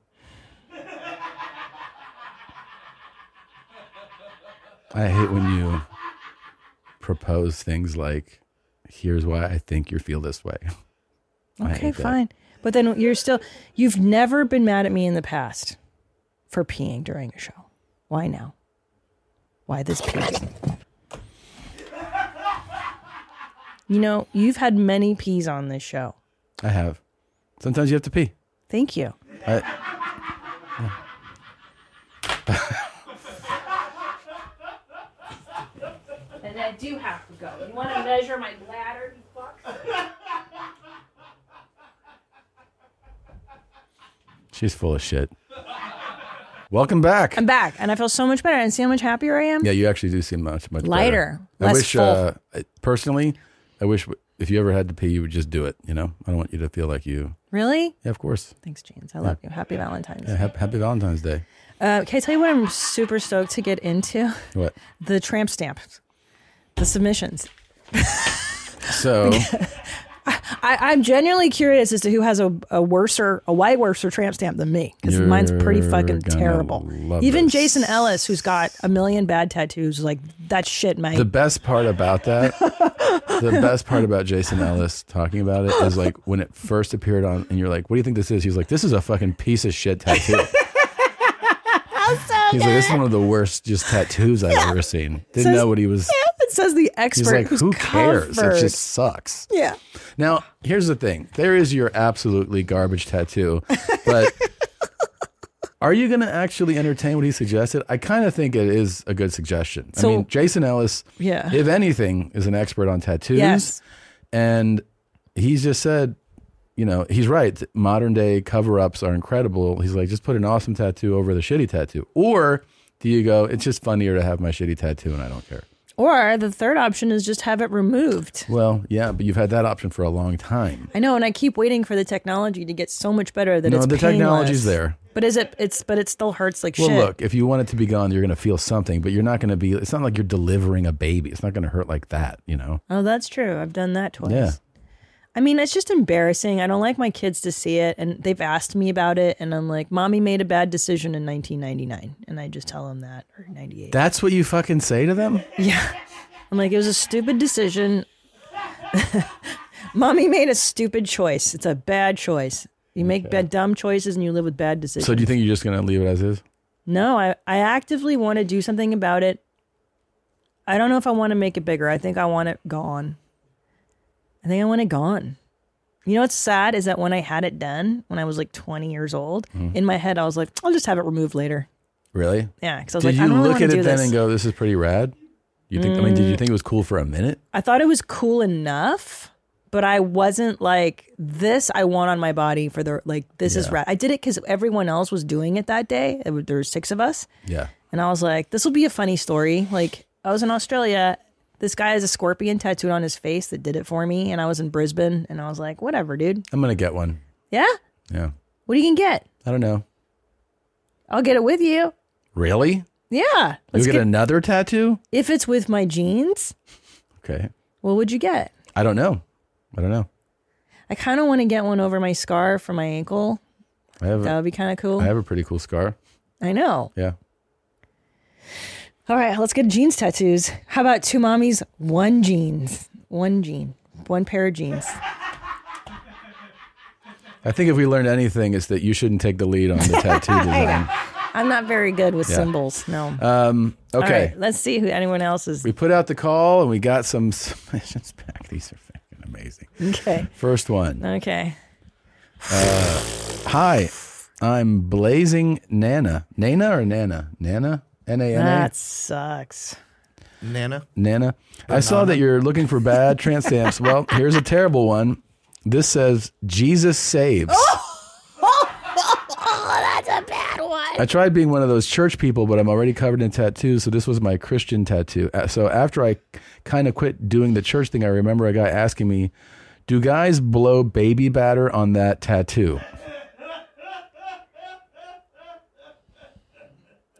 I hate when you propose things like, here's why I think you feel this way. Okay, fine. But then you're still, you've never been mad at me in the past for peeing during a show. Why now? Why this pee? You know, you've had many pees on this show. I have. Sometimes you have to pee. Thank you. I, And I do have to go. You want to measure my bladder, you fucks? She's full of shit. Welcome back. I'm back, and I feel so much better. And see how much happier I am? Yeah, you actually do seem much, much Lighter, better. I less wish, full. uh, I- personally, I wish if you ever had to pee, you would just do it, you know? I don't want you to feel like you... Really? Yeah, of course. Thanks, James. I love you. Happy Valentine's. Yeah, happy, happy Valentine's Day. Uh, can I tell you what I'm super stoked to get into? What? The tramp stamp. The submissions. So... I, I'm genuinely curious as to who has a, a worser, a way worser tramp stamp than me, because mine's pretty fucking gonna terrible. love Even this. Jason Ellis, who's got a million bad tattoos, like that shit, mate. The best part about that, the best part about Jason Ellis talking about it is like when it first appeared on, and you're like, "What do you think this is?" He's like, "This is a fucking piece of shit tattoo." so He's like, "This is one of the worst just tattoos I've Yeah. ever seen." Didn't Says- know what he was. Yeah, it says the He's expert like, who's "Who cares? It covered. just sucks." Yeah. Now, here's the thing: there is your absolutely garbage tattoo, but are you going to actually entertain what he suggested? I kind of think it is a good suggestion. So- I mean, Jason Ellis, Yeah. if anything, is an expert on tattoos. Yes. And he's just said, you know, he's right. Modern day cover ups are incredible. He's like, just put an awesome tattoo over the shitty tattoo. Or do you go, it's just funnier to have my shitty tattoo and I don't care? Or the third option is just have it removed. Well, yeah, but you've had that option for a long time. I know, and I keep waiting for the technology to get so much better that No, it's the painless. technology's there. But is it? It's but it still hurts like Well, shit. look, if you want it to be gone, you're going to feel something, but you're not going to be, it's not like you're delivering a baby. It's not going to hurt like that, you know? Oh, that's true. I've done that twice. Yeah. I mean, it's just embarrassing. I don't like my kids to see it, and they've asked me about it, and I'm like, "Mommy made a bad decision in nineteen ninety-nine," and I just tell them that, or ninety-eight. That's what you fucking say to them? Yeah. I'm like, it was a stupid decision. Mommy made a stupid choice. It's a bad choice. You make bad, dumb choices, and you live with bad decisions. So do you think you're just going to leave it as is? No, I, I actively want to do something about it. I don't know if I want to make it bigger. I think I want it gone. I think I want it gone. You know what's sad is that when I had it done, when I was like twenty years old, Mhm. in my head I was like, I'll just have it removed later. Really? Yeah, because I was Did like, you I don't really look want at to it do then this. and go, "This is pretty rad"? You think? I mean, did you Mm. think it was cool for a minute? I thought it was cool enough, but I wasn't like, this I want on my body for the, like, this is Yeah. rad. I did it because everyone else was doing it that day. There were there were six of us. Yeah. And I was like, this will be a funny story. Like, I was in Australia. This guy has a scorpion tattooed on his face that did it for me. And I was in Brisbane. And I was like, whatever, dude. I'm gonna get one. Yeah? Yeah. What are you going to get? I don't know. I'll get it with you. Really? Yeah. You'll Let's get, get, another tattoo? if it's with my jeans, Okay. what would you get? I don't know. I don't know. I kind of want to get one over my scar for my ankle. I have. That A, would be kind of cool. I have a pretty cool scar. I know. Yeah. All right, let's get jeans tattoos. How about two mommies, one jeans, one jean, one pair of jeans. I think if we learned anything, it's that you shouldn't take the lead on the tattoo design. I'm not very good with Yeah. symbols. No. Um, All okay. right, let's see who anyone else is. We put out the call and we got some submissions back. These are fucking amazing. Okay. First one. Okay. Uh, hi, I'm Blazing Nana. Nana or Nana? Nana? N A N A? That sucks. Nana. Nana. I saw that you're looking for bad tramp stamps. Well, here's a terrible one. This says Jesus saves. Oh, that's a bad one. I tried being one of those church people, but I'm already covered in tattoos, so this was my Christian tattoo. Uh, So after I kind of quit doing the church thing, I remember a guy asking me, "Do guys blow baby batter on that tattoo?"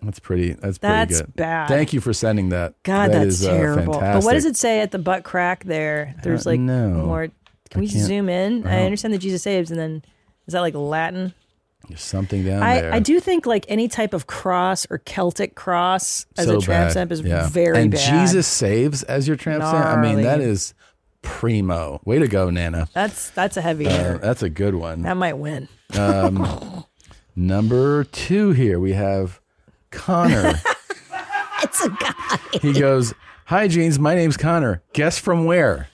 That's pretty. That's, That's pretty good. bad. Thank you for sending that. God, That that's is, uh, terrible. But fantastic. what does it say at the butt crack there? There's like know. more. Can I we can't- zoom in? I I don't- understand that Jesus saves, and then is that like Latin? There's something down I, there. I do think like any type of cross or Celtic cross as so a tramp bad. stamp is Yeah. very and bad. Jesus saves as your tramp stamp. I mean, that Gnarly. is primo. Way to go, Nana. That's that's a heavy Uh, hitter. that's a good one. That might win. Um, number two here we have Connor. It's a guy. He goes, "Hi, Jeans. My name's Connor. Guess from where?"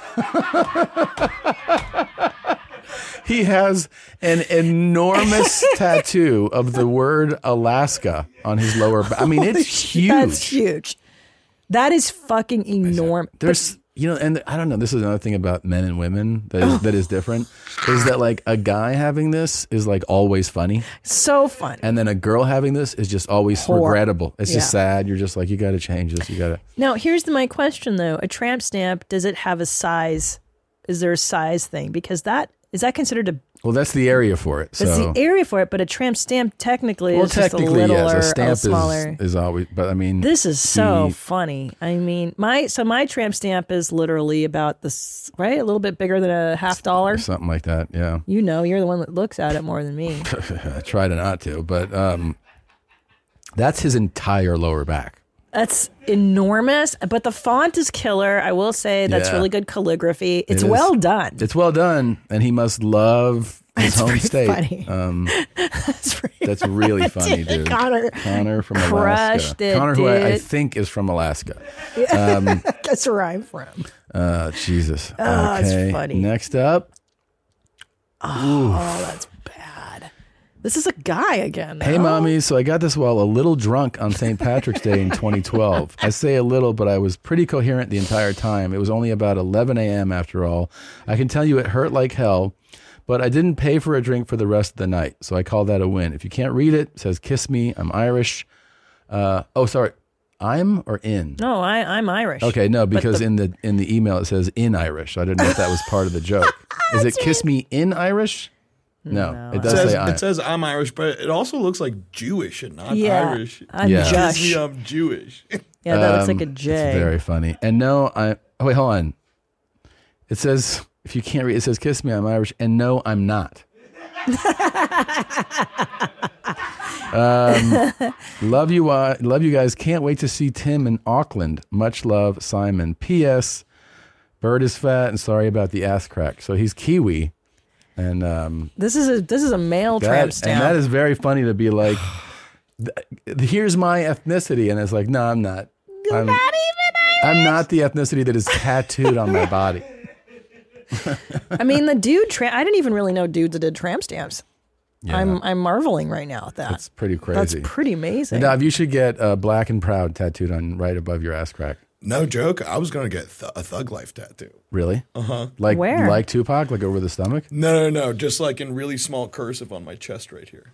He has an enormous tattoo of the word Alaska on his lower back. I mean, it's huge. That's huge. That is fucking enormous. There's, you know, and I don't know. This is another thing about men and women that is, that is different. Is that like a guy having this is like always funny, so fun. and then a girl having this is just always Poor. regrettable. It's just Yeah. sad. You're just like, you got to change this. You got to. Now, here's the, my question though: a tramp stamp, does it have a size? Is there a size thing? Because that is that considered a Well, that's the area for it. that's So the area for it, but a tramp stamp technically well, is just a technically, little yes, or a stamp smaller. is, is always. But I mean, This is so the- funny. I mean, my so my tramp stamp is literally about this, right? A little bit bigger than a half dollar. something like that. Yeah. You know, you're the one that looks at it more than me. I try to not to, but um, that's his entire lower back. That's enormous, but the font is killer. I will say that's Yeah. really good calligraphy. It's is. well done. It's well done, and he must love his home pretty state. funny. Um, That's, pretty that's really funny, dude. Connor Connor from crushed Alaska. it, Connor, who I, I dude. think is from Alaska. That's where I'm from. Uh, Jesus. Oh, it's okay. funny. Next up, Oh, that's bad. This is a guy again. hey, no? mommy. So I got this while a little drunk on Saint Patrick's Day in twenty twelve. I say a little, but I was pretty coherent the entire time. It was only about eleven a.m. after all. I can tell you it hurt like hell, but I didn't pay for a drink for the rest of the night, so I call that a win. If you can't read it, it says kiss me. I'm Irish. Uh, oh, sorry. I'm or in? No, I, I'm Irish. Okay, no, But because the- in the in the email it says in Irish. I didn't know if that was part of the joke. Is it kiss me in Irish? No, it It does says, say I. it says I'm Irish, but it also looks like Jewish and not yeah, Irish. I'm Yeah. Josh. Gives me I'm Jewish. Yeah, that looks Um, like a J. It's very funny. And no, I. Oh wait, hold on. It says if you can't read, it says kiss me. I'm Irish, and no, I'm not. um, love you, uh, love you guys. Can't wait to see Tim in Auckland. Much love, Simon. P S. Bird is fat, and sorry about the ass crack. So he's Kiwi, and um, This is a this is a male tramp that, stamp. and that is very funny to be like, th- here's my ethnicity, and it's like, no, I'm not. You're I'm, not even I'm not the ethnicity that is tattooed on my body. I mean, the dude. Tra- I didn't even really know dudes that did tramp stamps. Yeah. I'm I'm marveling right now at that. That's pretty That's crazy. pretty amazing. Now, you should get uh, black and proud tattooed on right above your ass crack. No joke. I was gonna get th- a Thug Life tattoo. Really? Uh huh. Like Where? like Tupac, like over the stomach? No, no, no. Just like in really small cursive on my chest right here.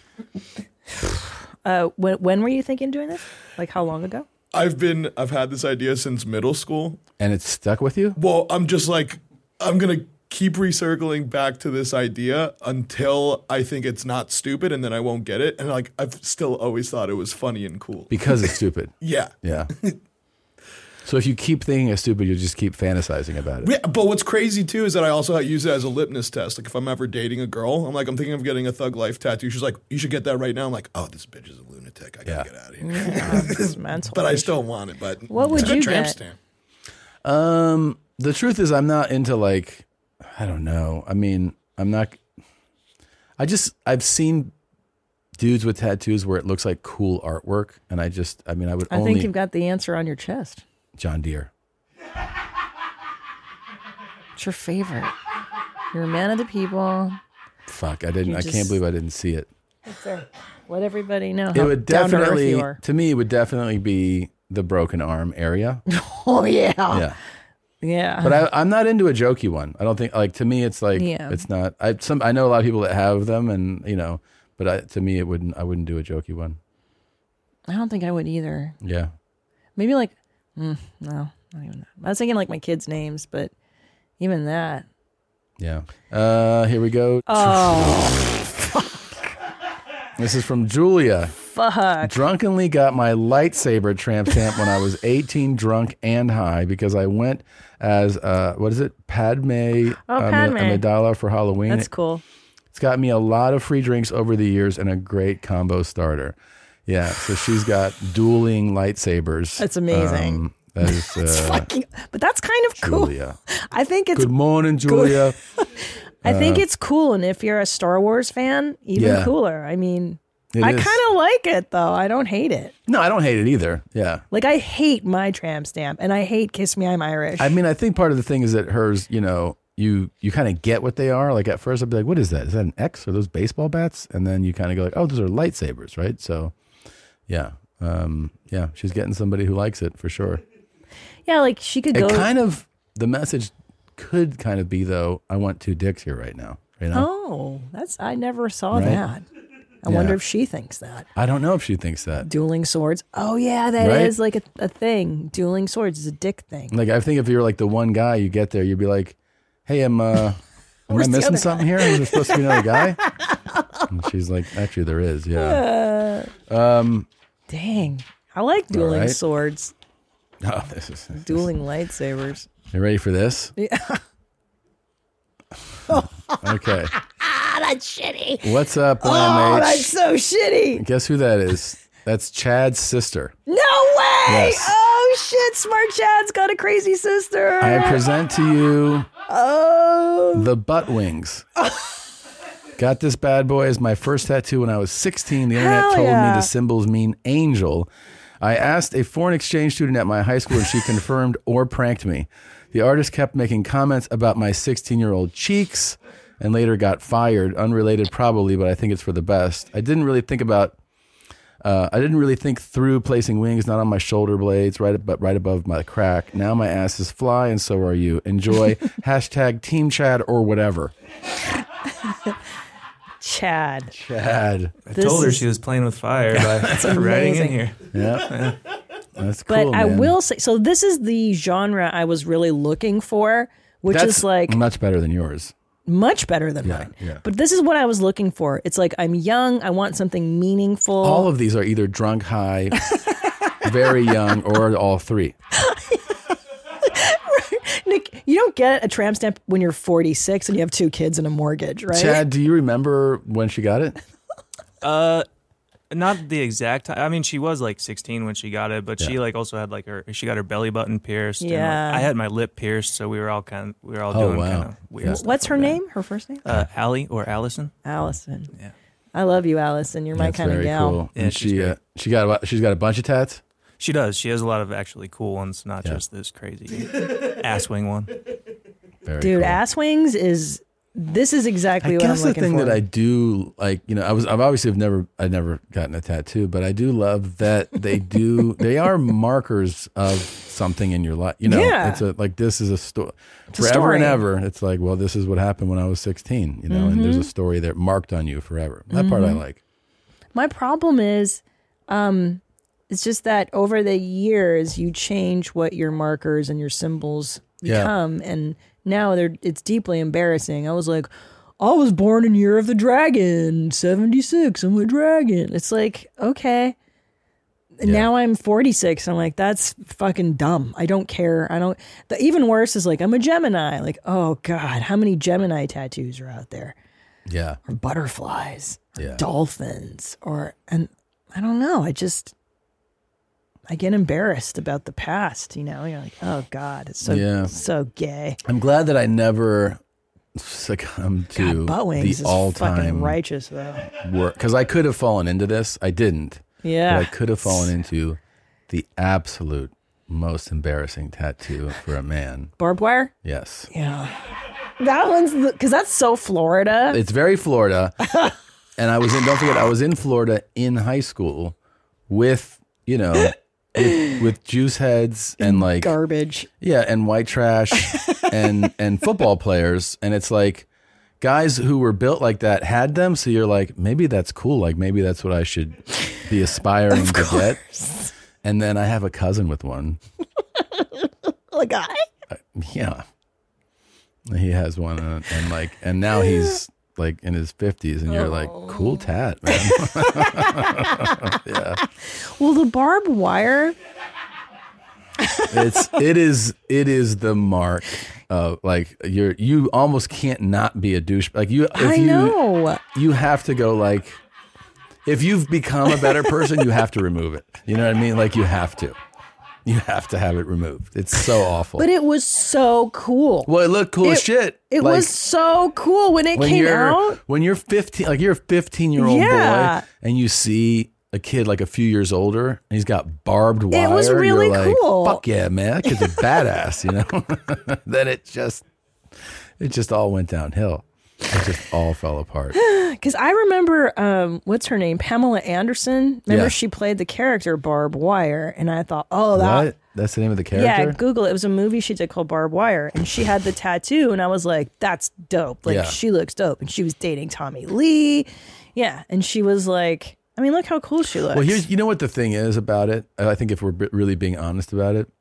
Uh, when when were you thinking doing this? Like how long ago? I've been. I've had this idea since middle school. And it's stuck with you? Well, I'm just like I'm gonna keep recircling back to this idea until I think it's not stupid, and then I won't get it. And like I've still always thought it was funny and cool. Because it's stupid. Yeah. Yeah. So if you keep thinking it's stupid, you'll just keep fantasizing about it. Yeah, but what's crazy too is that I also use it as a litmus test. Like if I'm ever dating a girl, I'm like, I'm thinking of getting a Thug Life tattoo. She's like, you should get that right now. I'm like, oh, this bitch is a lunatic. I gotta Yeah. get out of here. Yeah, it's mental. But I still want it. But What would it's a you tramp get? stamp. Um, the truth is, I'm not into like, I don't know. I mean, I'm not. I just I've seen dudes with tattoos where it looks like cool artwork, and I just, I mean, I would I only think you've got the answer on your chest. John Deere. It's your favorite. You're a man of the people. Fuck, I didn't. You I just- can't believe I didn't see it. It's a, let everybody know It how would down to earth definitely, you are. to me, it would definitely be the broken arm area. Oh yeah, Yeah. yeah. But I, I'm not into a jokey one. I don't think like to me it's like Yeah. it's not. I some I know a lot of people that have them, and you know, but I, to me it wouldn't. I wouldn't do a jokey one. I don't think I would either. Yeah. Maybe like, mm, no, not even that. I was thinking like my kids' names, but even that. Yeah. Uh, here we go. Oh, This is from Julia. fuck? Drunkenly got my lightsaber tramp stamp when I was eighteen, drunk and high, because I went as uh, what is it, Padme, Oh, Padme. Amidala for Halloween. That's cool. It's got me a lot of free drinks over the years and a great combo starter. Yeah, so she's got dueling lightsabers. That's amazing. Um, that is, uh, Fucking, but that's kind of cool. Julia. I think it's Good morning, Julia. I think Uh, it's cool, and if you're a Star Wars fan, even Yeah. cooler. I mean, It I is. kind of like it though. I don't hate it. No, I don't hate it either. Yeah. Like I hate my tramp stamp, and I hate Kiss Me I'm Irish. I mean, I think part of the thing is that hers, you know, you you kind of get what they are. Like at first I'd be like, what is that? Is that an X? Are those baseball bats? And then you kind of go like, oh, those are lightsabers, right? So yeah. Um, yeah, she's getting somebody who likes it for sure. yeah, like she could go. It kind of, the message could kind of be though, I want two dicks here right now. You know? Oh, that's I never saw Right? that. I Yeah. wonder if she thinks that. I don't know if she thinks that. Dueling swords. Oh yeah, that is Right? like a, a thing. Dueling swords is a dick thing. Like I think if you're like the one guy, you get there, you'd be like, hey, am, uh, am I Where's the missing other something here? Is there supposed to be another guy? And she's like, actually there is. Yeah. Um, Dang, I like dueling right. swords. oh, this is, Dueling lightsabers. you ready for this? Yeah. Okay. Ah, that's shitty. What's up, Oh, Lamb that's H? so shitty. Guess who that is? That's Chad's sister. No way! Yes. Oh shit! Smart Chad's got a crazy sister. I present to you oh, the butt wings. Got this bad boy as my first tattoo when I was sixteen. The internet Hell told yeah. me the symbols mean angel. I asked a foreign exchange student at my high school and she confirmed or pranked me. The artist kept making comments about my sixteen-year-old cheeks and later got fired. Unrelated probably, but I think it's for the best. I didn't really think about Uh, I didn't really think through placing wings, not on my shoulder blades, right, ab- right above my crack. Now my ass is fly, and so are you. Enjoy. Hashtag Team Chad or whatever. Chad. Chad. I This told her is- she was playing with fire by writing in amazing. here. Yeah. That's But cool, I man. will say, so this is the genre I was really looking for, which That's is like much better than yours. much better than Yeah, mine. yeah. But this is what I was looking for. It's like I'm young. I want something meaningful. All of these are either drunk, high, very young, or all three. Nick, you don't get a tramp stamp when you're forty-six and you have two kids and a mortgage, right? Chad, do you remember when she got it? Uh, not the exact time. I mean, she was like sixteen when she got it, but she Yeah. like also had like her. She got her belly button pierced. and, like, Yeah. I had my lip pierced, so we were all kind of we were all Oh, doing wow. kind of weird. Yeah. stuff What's her like that. name? Her first name? Uh, Allie or Allison. Allison. Yeah. I love you, Allison. You're my That's kind of very gal. cool. Yeah, and she's she great. uh, she got a, she's got a bunch of tats. She does. She has a lot of actually cool ones, not Yeah. just this crazy ass wing one. Very Dude, cool. ass wings is this is exactly I what I'm guess the looking thing for. that I do like, you know, I was I've obviously have never I've never gotten a tattoo, but I do love that they do they are markers of something in your life. You know, Yeah. it's a like this is a story a forever story. and ever. It's like, well, this is what happened when I was sixteen. You know, and there's a Mm-hmm. story there marked on you forever. That part I like. My problem is, um, it's just that over the years you change what your markers and your symbols Yeah. become, and now they're it's deeply embarrassing. I was like, I was born in Year of the Dragon, seventy-six. I'm a dragon. It's like, okay. And Yeah. Now I'm forty-six. And I'm like, that's fucking dumb. I don't care. I don't. The even worse is like, I'm a Gemini. Like, oh God, how many Gemini tattoos are out there? Yeah, Or butterflies, or Yeah. dolphins, or and I don't know. I just I get embarrassed about the past. You know, you're like, oh God, it's so Yeah. so gay. I'm glad that I never succumbed to God, butt wings the is all fucking time righteous though. work because I could have fallen into this. I didn't. Yeah, But I could have fallen into the absolute most embarrassing tattoo for a man. barbed wire. Yes. Yeah, that one's because that's so Florida. It's very Florida. And I was in, don't forget, I was in Florida in high school with, you know, with, with juice heads and like, Garbage. yeah, and white trash and, and football players. And it's like guys who were built like that had them. So you're like, maybe that's cool. Like maybe that's what I should be aspiring to get. And then I have a cousin with one. A guy. Yeah. He has one, uh, and like, and now he's like in his fifties, and you're like, cool tat, man. Yeah. Well, the barbed wire. It's it is it is the mark of like you're you almost can't not be a douche. Like you, if I you know. you have to go like if you've become a better person, you have to remove it. You know what I mean? Like you have to. You have to have it removed. It's so awful. But it was so cool. Well, it looked cool as It- shit. It Like, was so cool when it when came you're out. when you're fifteen, like you're a fifteen year old Yeah. boy, and you see a kid like a few years older, and he's got barbed wire. It was really you're like, cool. Fuck yeah, man! That kid's a badass, you know. Then it just it just all went downhill. It just all fell apart. Because I remember, um, what's her name? Pamela Anderson. Remember Yeah. she played the character Barb Wire. And I thought, oh, that. What? That's the name of the character? Yeah, Google it. It was a movie she did called Barb Wire. And she had the tattoo. And I was like, that's dope. Like, Yeah. she looks dope. And she was dating Tommy Lee. Yeah. And she was like, I mean, look how cool she looks. Well, here's you know what the thing is about it. I think if we're b- really being honest about it,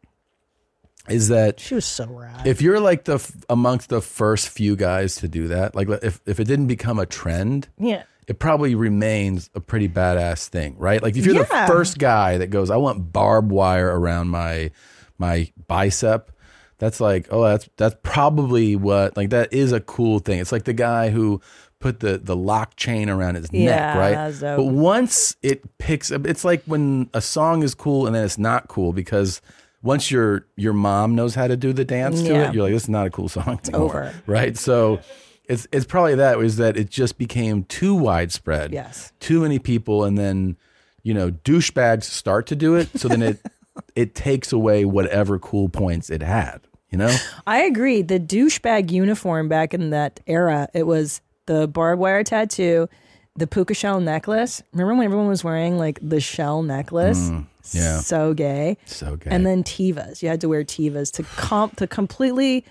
is that she was so rad. if you're like the f- amongst the first few guys to do that, like if if it didn't become a trend, Yeah. it probably remains a pretty badass thing, right? Like if you're Yeah. the first guy that goes, I want barbed wire around my my bicep, that's like, oh, that's that's probably what like that is a cool thing. It's like the guy who put the the lock chain around his neck, Yeah, right? that's dope. But once it picks up, it's like when a song is cool and then it's not cool because once your your mom knows how to do the dance to Yeah. it, you're like, this is not a cool song anymore, over. right? So it's it's probably that is that it just became too widespread. Yes. Too many people, and then you know douchebags start to do it, so then it it takes away whatever cool points it had. You know, I agree. The douchebag uniform back in that era, it was the barbed wire tattoo, the puka shell necklace. Remember when everyone was wearing like the shell necklace? Mm, yeah. So gay. So gay. And then Tevas. You had to wear Tevas to comp to completely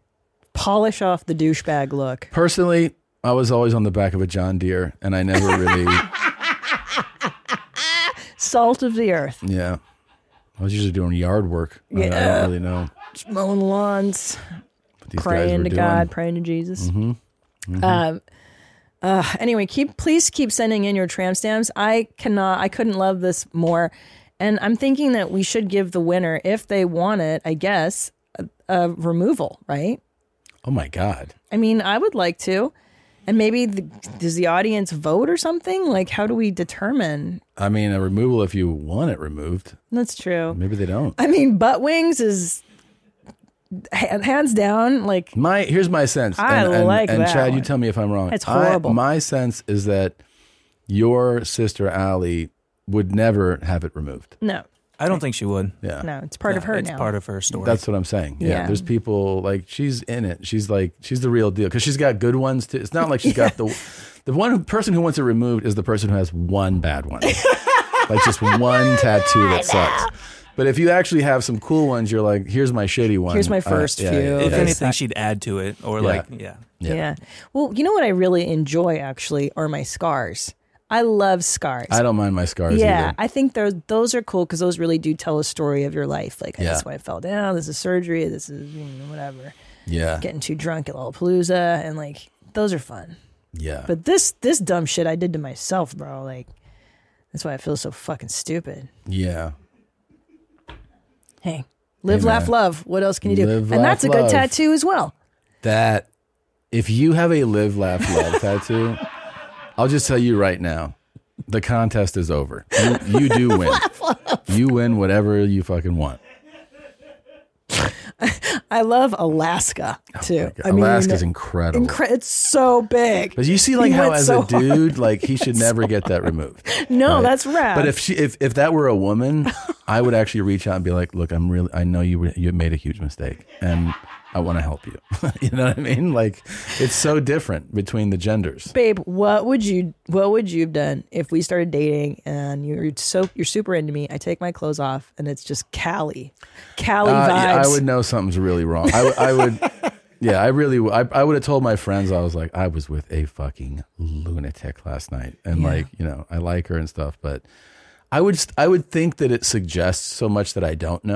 polish off the douchebag look. personally, I was always on the back of a John Deere, and I never really, Salt of the earth. yeah, I was usually doing yard work. I- I, Yeah. don't really know Just mowing lawns, what these guys praying were to doing. God, praying to Jesus. Mhm. Mhm. Um, uh, anyway, keep please keep sending in your tramp stamps. I cannot, I couldn't love this more, and I'm thinking that we should give the winner, if they want it, I guess, a, a removal. Right? Oh my God. I mean, I would like to, and maybe the, does the audience vote or something? Like, how do we determine? I mean, a removal if you want it removed. That's true. Maybe they don't. I mean, butt wings is ha- hands down like My here's my sense. I and, and, like and that Chad, you one. tell me if I'm wrong. It's I- horrible. my sense is that your sister Allie would never have it removed. no, I don't think she would. Yeah. no, it's part of her It's now. part of her story. That's what I'm saying. Yeah. Yeah. There's people like she's in it. She's like she's the real deal because she's got good ones too. It's not like she's got the the one who, person who wants it removed is the person who has one bad one, like just one tattoo that sucks. But if you actually have some cool ones, you're like, here's my shitty one. Here's my Uh, first yeah, few. yeah, if yeah. anything, she'd add to it, or Yeah. like, yeah. Yeah. Yeah. Well, you know what I really enjoy actually are my scars. I love scars. I don't mind my scars yeah, either. I think those those are cool because those really do tell a story of your life. Like, Yeah. this is why I fell down. This is surgery. This is you know, whatever. Yeah. Getting too drunk at Lollapalooza, and like those are fun. Yeah. But this this dumb shit I did to myself, bro. Like, that's why I feel so fucking stupid. Yeah. Hey, live, Hey, laugh, man. love. What else can you do? Live, and that's a laugh, good love. tattoo as well. That if you have a live, laugh, love tattoo, I'll just tell you right now, the contest is over. You, you do win. You win whatever you fucking want. I love Alaska too. I mean, Alaska's incredible. incre- it's so big. But you see, like He how went as so a dude, like he should never get that removed. No, Right. that's rad. But if she, if if that were a woman, I would actually reach out and be like, "Look, I'm really, I know you were, you made a huge mistake, and I want to help you." You know what I mean? Like, it's so different between the genders. Babe, what would you what would you have done if we started dating and you're so you're super into me? I take my clothes off and it's just Cali, Cali Uh, vibes. yeah, I would know something's really wrong. I, would- I would, yeah, I really, would. I, I would have told my friends. I was like, I was with a fucking lunatic last night, and Yeah. like, you know, I like her and stuff, but I would, I would think that it suggests so much that I don't know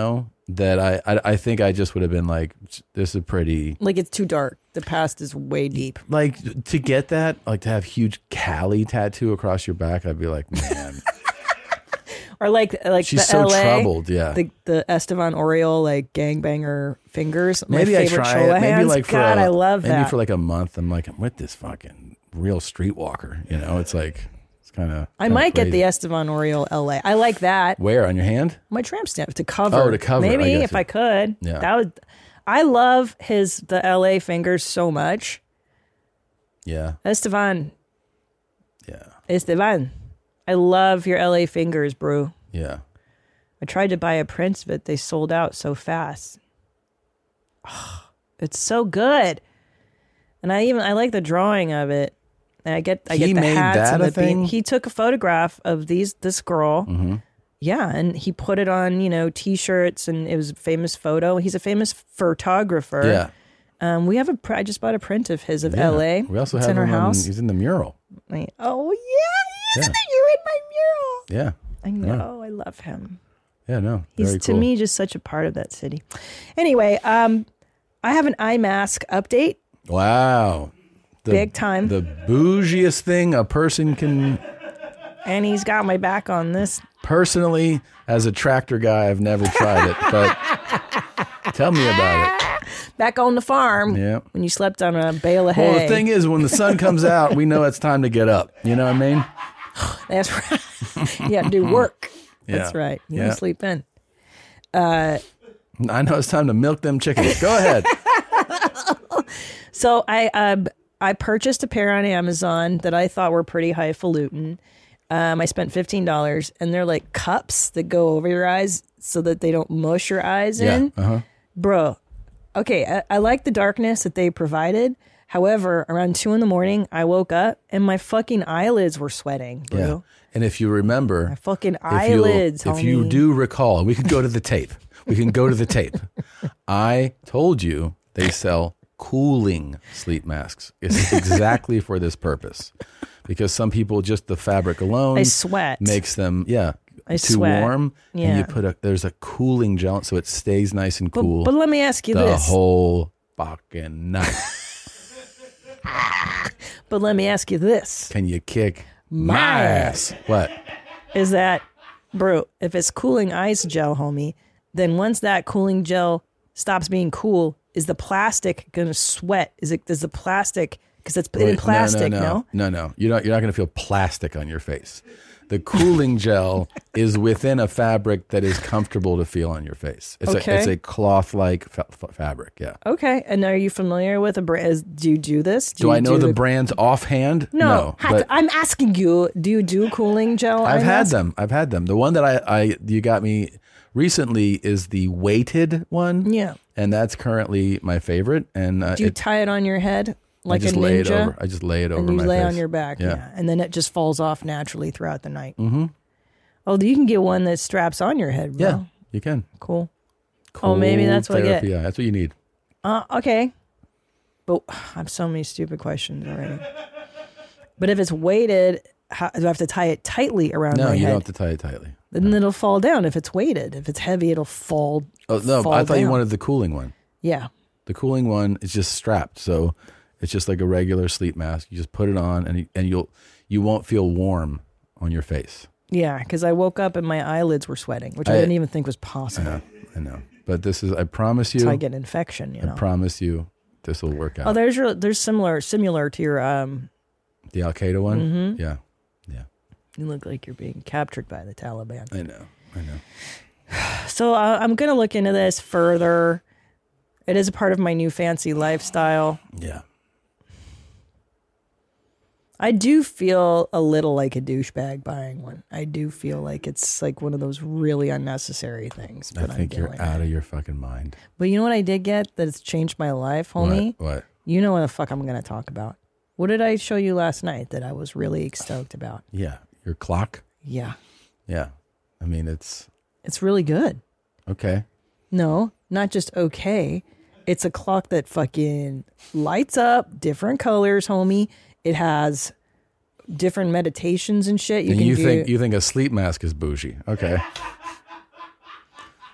that I, I I think I just would have been like, this is pretty. Like it's too dark. The past is way deep. Like to get that, like to have huge Cali tattoo across your back, I'd be like, man. Or like like She's the so L A, troubled, yeah. The the Estevan Oriol like gangbanger fingers. Maybe my I favorite try Chola it. Maybe hands. like for God, a, I love maybe that. for like a month. I'm like, I'm with this fucking real streetwalker. You know, it's like it's kind of. I might get the Estevan Oriol L A. I like that. Where on your hand? My tramp stamp to cover. Oh, to cover. Maybe I if you. I could. Yeah. That would. I love his the L A fingers so much. Yeah. Estevan. Yeah. Estevan. I love your L A fingers, bro. Yeah. I tried to buy a print of it. They sold out so fast. Oh, it's so good. And I even I like the drawing of it. And I get I He get the made hats that and a the thing? bean. He took a photograph of these this girl. Mm-hmm. Yeah, and he put it on, you know, t-shirts, and it was a famous photo. He's a famous photographer. Yeah. Um, we have a. pr- I just bought a print of his of Yeah. L A. We also it's have in our him on- house. he's in the mural. Like, oh yeah, he is. Yeah. You're in my mural. Yeah. I know. I love him. Yeah. No. He's Very to cool. me just such a part of that city. Anyway, um, I have an eye mask update. Wow. The, Big time. The bougiest thing a person can. And he's got my back on this. Personally, as a tractor guy, I've never tried it, but tell me about it. Back on the farm. Yeah. When you slept on a bale of hay. Well, the thing is, when the sun comes out, we know it's time to get up. You know what I mean? That's right. Yeah, do work. That's Yeah. right. You Yeah. don't sleep in. Uh, I know it's time to milk them chickens. Go ahead. so I uh, I purchased a pair on Amazon that I thought were pretty highfalutin. Um, I spent fifteen dollars, and they're like cups that go over your eyes so that they don't mush your eyes Yeah. in. Uh-huh. Bro, okay, I, I like the darkness that they provided. However, around two in the morning, I woke up and my fucking eyelids were sweating, bro. Yeah. And if you remember, My fucking if you'll- eyelids, if you homie. do recall, we can go to the tape. We can go to the tape. I told you they sell cooling sleep masks. It's exactly for this purpose. Because some people, just the fabric alone I sweat. makes them, yeah, I too sweat. warm. And Yeah. you put a, there's a cooling gel so it stays nice and But, cool but let me ask you the this. whole fucking night. But let me ask you this. Can you kick My my ass? What? Is that, bro, if it's cooling ice gel, homie, then once that cooling gel stops being cool, is the plastic going to sweat? Is it, does the plastic, because it's in Wait, plastic, no? no? No, no, no. You're not, you're not going to feel plastic on your face. The cooling gel is within a fabric that is comfortable to feel on your face. It's, Okay. a, it's a cloth-like fa- fa- fabric, yeah. Okay. And are you familiar with a brand? Do you do this? Do, you I know do the brands offhand? No. No, Ha- but I'm asking you, do you do cooling gel? I've eye had mask? them. I've had them. The one that I, I you got me recently is the weighted one. Yeah. And that's currently my favorite. And uh, Do you it, tie it on your head like I just a lay it ninja? over. I just lay it over and you my lay face. on your back, yeah. Yeah. And then it just falls off naturally throughout the night. Mm-hmm. Oh, you can get one that straps on your head, bro. Yeah, you can. Cool. Oh, maybe Cold that's what I get. therapy, Yeah, that's what you need. Uh, okay. But I have so many stupid questions already. But if it's weighted, how, do I have to tie it tightly around No, my you head? don't have to tie it tightly. Then it'll fall down if it's weighted. If it's heavy, it'll fall. Oh no, fall I thought you down. wanted the cooling one. Yeah. The cooling one is just strapped, so it's just like a regular sleep mask. You just put it on, and you- and you'll you won't feel warm on your face. Yeah, because I woke up and my eyelids were sweating, which I, I- didn't even think was I possible. know, I know. But this is, I promise you, So I get an infection, you know. I promise you, this will work out. Oh, there's your, there's similar similar to your um. The Al Qaeda one, Mhm. yeah, yeah. You look like you're being captured by the Taliban. I know, I know. So uh, I'm gonna look into this further. It is a part of my new fancy lifestyle. Yeah. I do feel a little like a douchebag buying one. I do feel like it's like one of those really unnecessary things. I But I'm think you're doing out it. of your fucking mind. But you know what I did get that's changed my life, homie? What? What? You know what the fuck I'm going to talk about. What did I show you last night that I was really stoked about? Yeah, your clock. Yeah. Yeah, I mean it's It's really good. okay. No, not just okay. It's a clock that fucking lights up different colors, homie. It has different meditations and shit. You and can you do. think you think a sleep mask is bougie? Okay.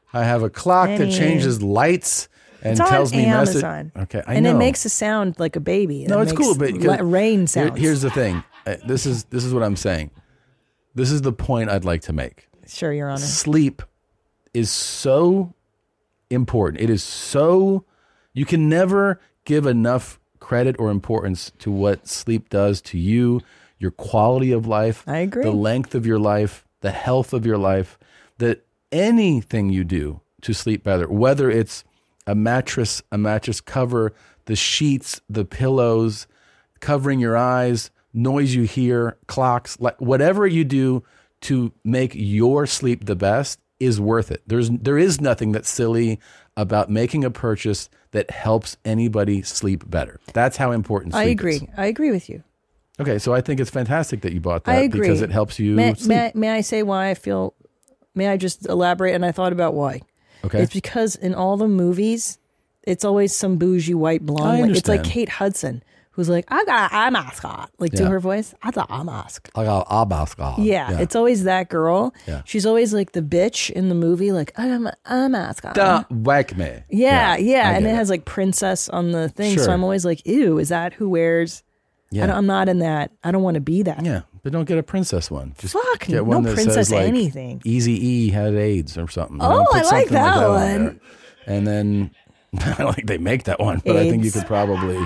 I have a clock Any- that changes lights and It's on tells me message. Amazon. Okay, I and know. it makes a sound like a baby. No, It it's makes cool, but le- rain here- sounds. here's the thing. Uh, This is this is what I'm saying. This is the point I'd like to make. Sure, Your Honor. Sleep is so important. It is so you can never give enough credit or importance to what sleep does to you, your quality of life. I agree. The length of your life, the health of your life. That anything you do to sleep better, whether it's a mattress, a mattress cover, the sheets, the pillows, covering your eyes, noise you hear, clocks, like whatever you do to make your sleep the best is worth it. There's there is nothing that's silly about making a purchase that helps anybody sleep better. That's how important sleep I is. agree. I agree with you. Okay, so I think it's fantastic that you bought that I agree. because it helps you May, sleep. may, I- may I say why I feel? May I just elaborate? And I thought about why. Okay. It's because in all the movies, it's always some bougie white blonde. I Like, it's like understand. Kate Hudson, who's like, I got eye mask on. Like, do Yeah. her voice. I got eye mask. I got a mask on. Yeah, it's always that girl. Yeah. She's always like the bitch in the movie, like, I got my eye mask on. Don't wake me. Yeah, yeah. I And get it has like princess on the thing. Sure. So I'm always like, ew, is that who wears? Yeah. I don't, I'm not in that. I don't want to be that. Yeah, but don't get a princess one. Just Fuck, get no one that princess says like anything. Easy E had AIDS or something. You Oh, know, put I like something that on one. there. And then I don't think they make that one, but I think you AIDS. could probably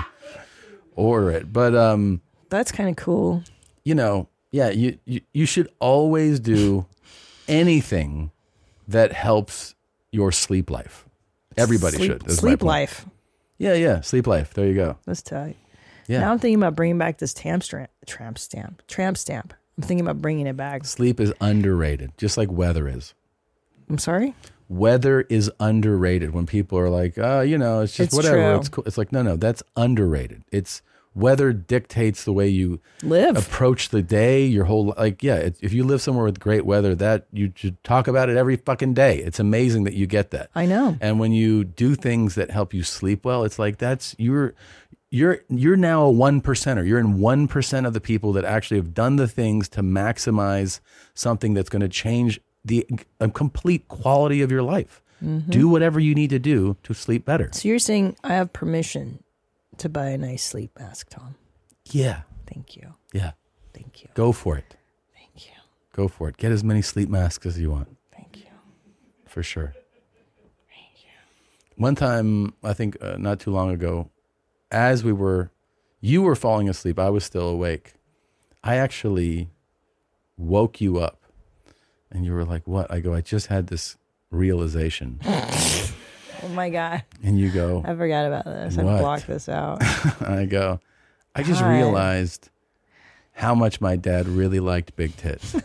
order it. But um, That's kind of cool. you know, yeah, you, you you should always do anything that helps your sleep life. Everybody Sleep- should. That's my Sleep point. life. Yeah, yeah, sleep life. There you go. That's tight. Yeah. Now I'm thinking about bringing back this tramp stamp. Tramp stamp. Tramp stamp. I'm thinking about bringing it back. Sleep is underrated, just like weather is. I'm sorry? Weather is underrated. When people are like, oh, you know, it's just It's whatever. true. It's cool. It's like, no, no, that's underrated. It's weather dictates the way you Live. approach the day, your whole, like, yeah, it, if you live somewhere with great weather, that you should talk about it every fucking day. It's amazing that you get that. I know. And when you do things that help you sleep well, it's like, that's, you're, you're, you're now a one percenter. You're in one percent of the people that actually have done the things to maximize something that's going to change the a complete quality of your life. Mhm. Do whatever you need to do to sleep better. So you're saying I have permission to buy a nice sleep mask, Tom? Yeah. Thank you. Yeah. Thank you. Go for it. Thank you. Go for it. Get as many sleep masks as you want. Thank you. For sure. Thank you. One time, I think uh, not too long ago, as we were, you were falling asleep, I was still awake. I actually woke you up and you were like, what? I go, I just had this realization. Oh my God. And you go, I forgot about this. What? I blocked this out. I go, I just God. realized how much my dad really liked big tits.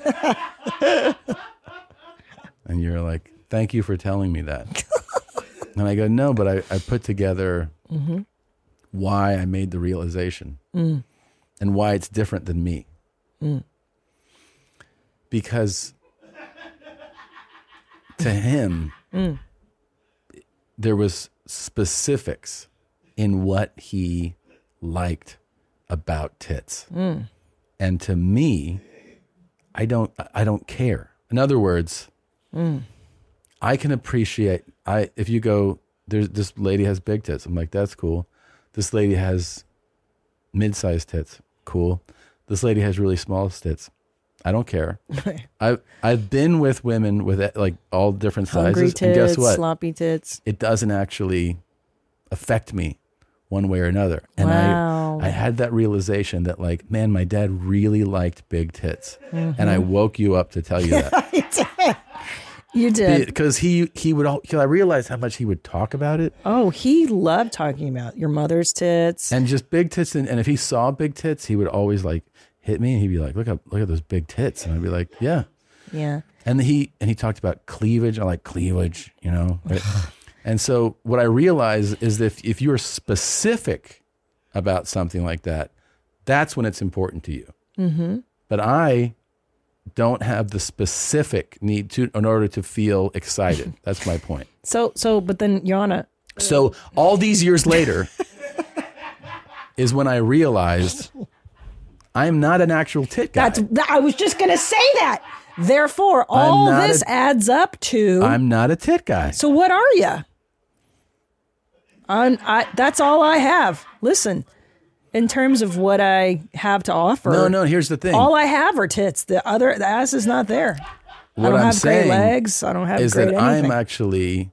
And you're like, thank you for telling me that. And I go, no, but I, I put together Mhm. why I made the realization Mm. and why it's different than me. Mm. Because to him, Mm. there was specifics in what he liked about tits. Mm. And to me, I don't I don't care. In other words, Mm. I can appreciate I if you go, there's this lady has big tits. I'm like, that's cool. This lady has mid-sized tits. Cool. This lady has really small tits. I don't care. I've I've been with women with like all different Hungry sizes, tits, and guess what? sloppy tits. It doesn't actually affect me one way or another. And Wow. I I had that realization that like, man, my dad really liked big tits, and I Mhm. woke you up to tell you that. You did. Because he he would all. Cause I realized how much he would talk about it, Oh, he loved talking about your mother's tits. and just big tits. And, and if he saw big tits, he would always like hit me, and he'd be like, "Look up, look at those big tits," and I'd be like, "Yeah." Yeah. And he and he talked about cleavage. I like cleavage, you know. Right? And so what I realize is that if if you're specific about something like that, that's when it's important to you. Mm-hmm. But I don't have the specific need to in order to feel excited. That's my point. So, so, but then, Yana, So all these years later is when I realized I'm not an actual tit guy. that's, that, I was just going to say that. Therefore, all I'm not this a- adds up to. I'm not a tit guy. So what are you? I'm, I, that's all I have. Listen, in terms of what I have to offer. No, no, here's the thing. All I have are tits. The other, the ass is not there. What I don't I'm have saying great legs. I don't have is great that anything. I'm actually.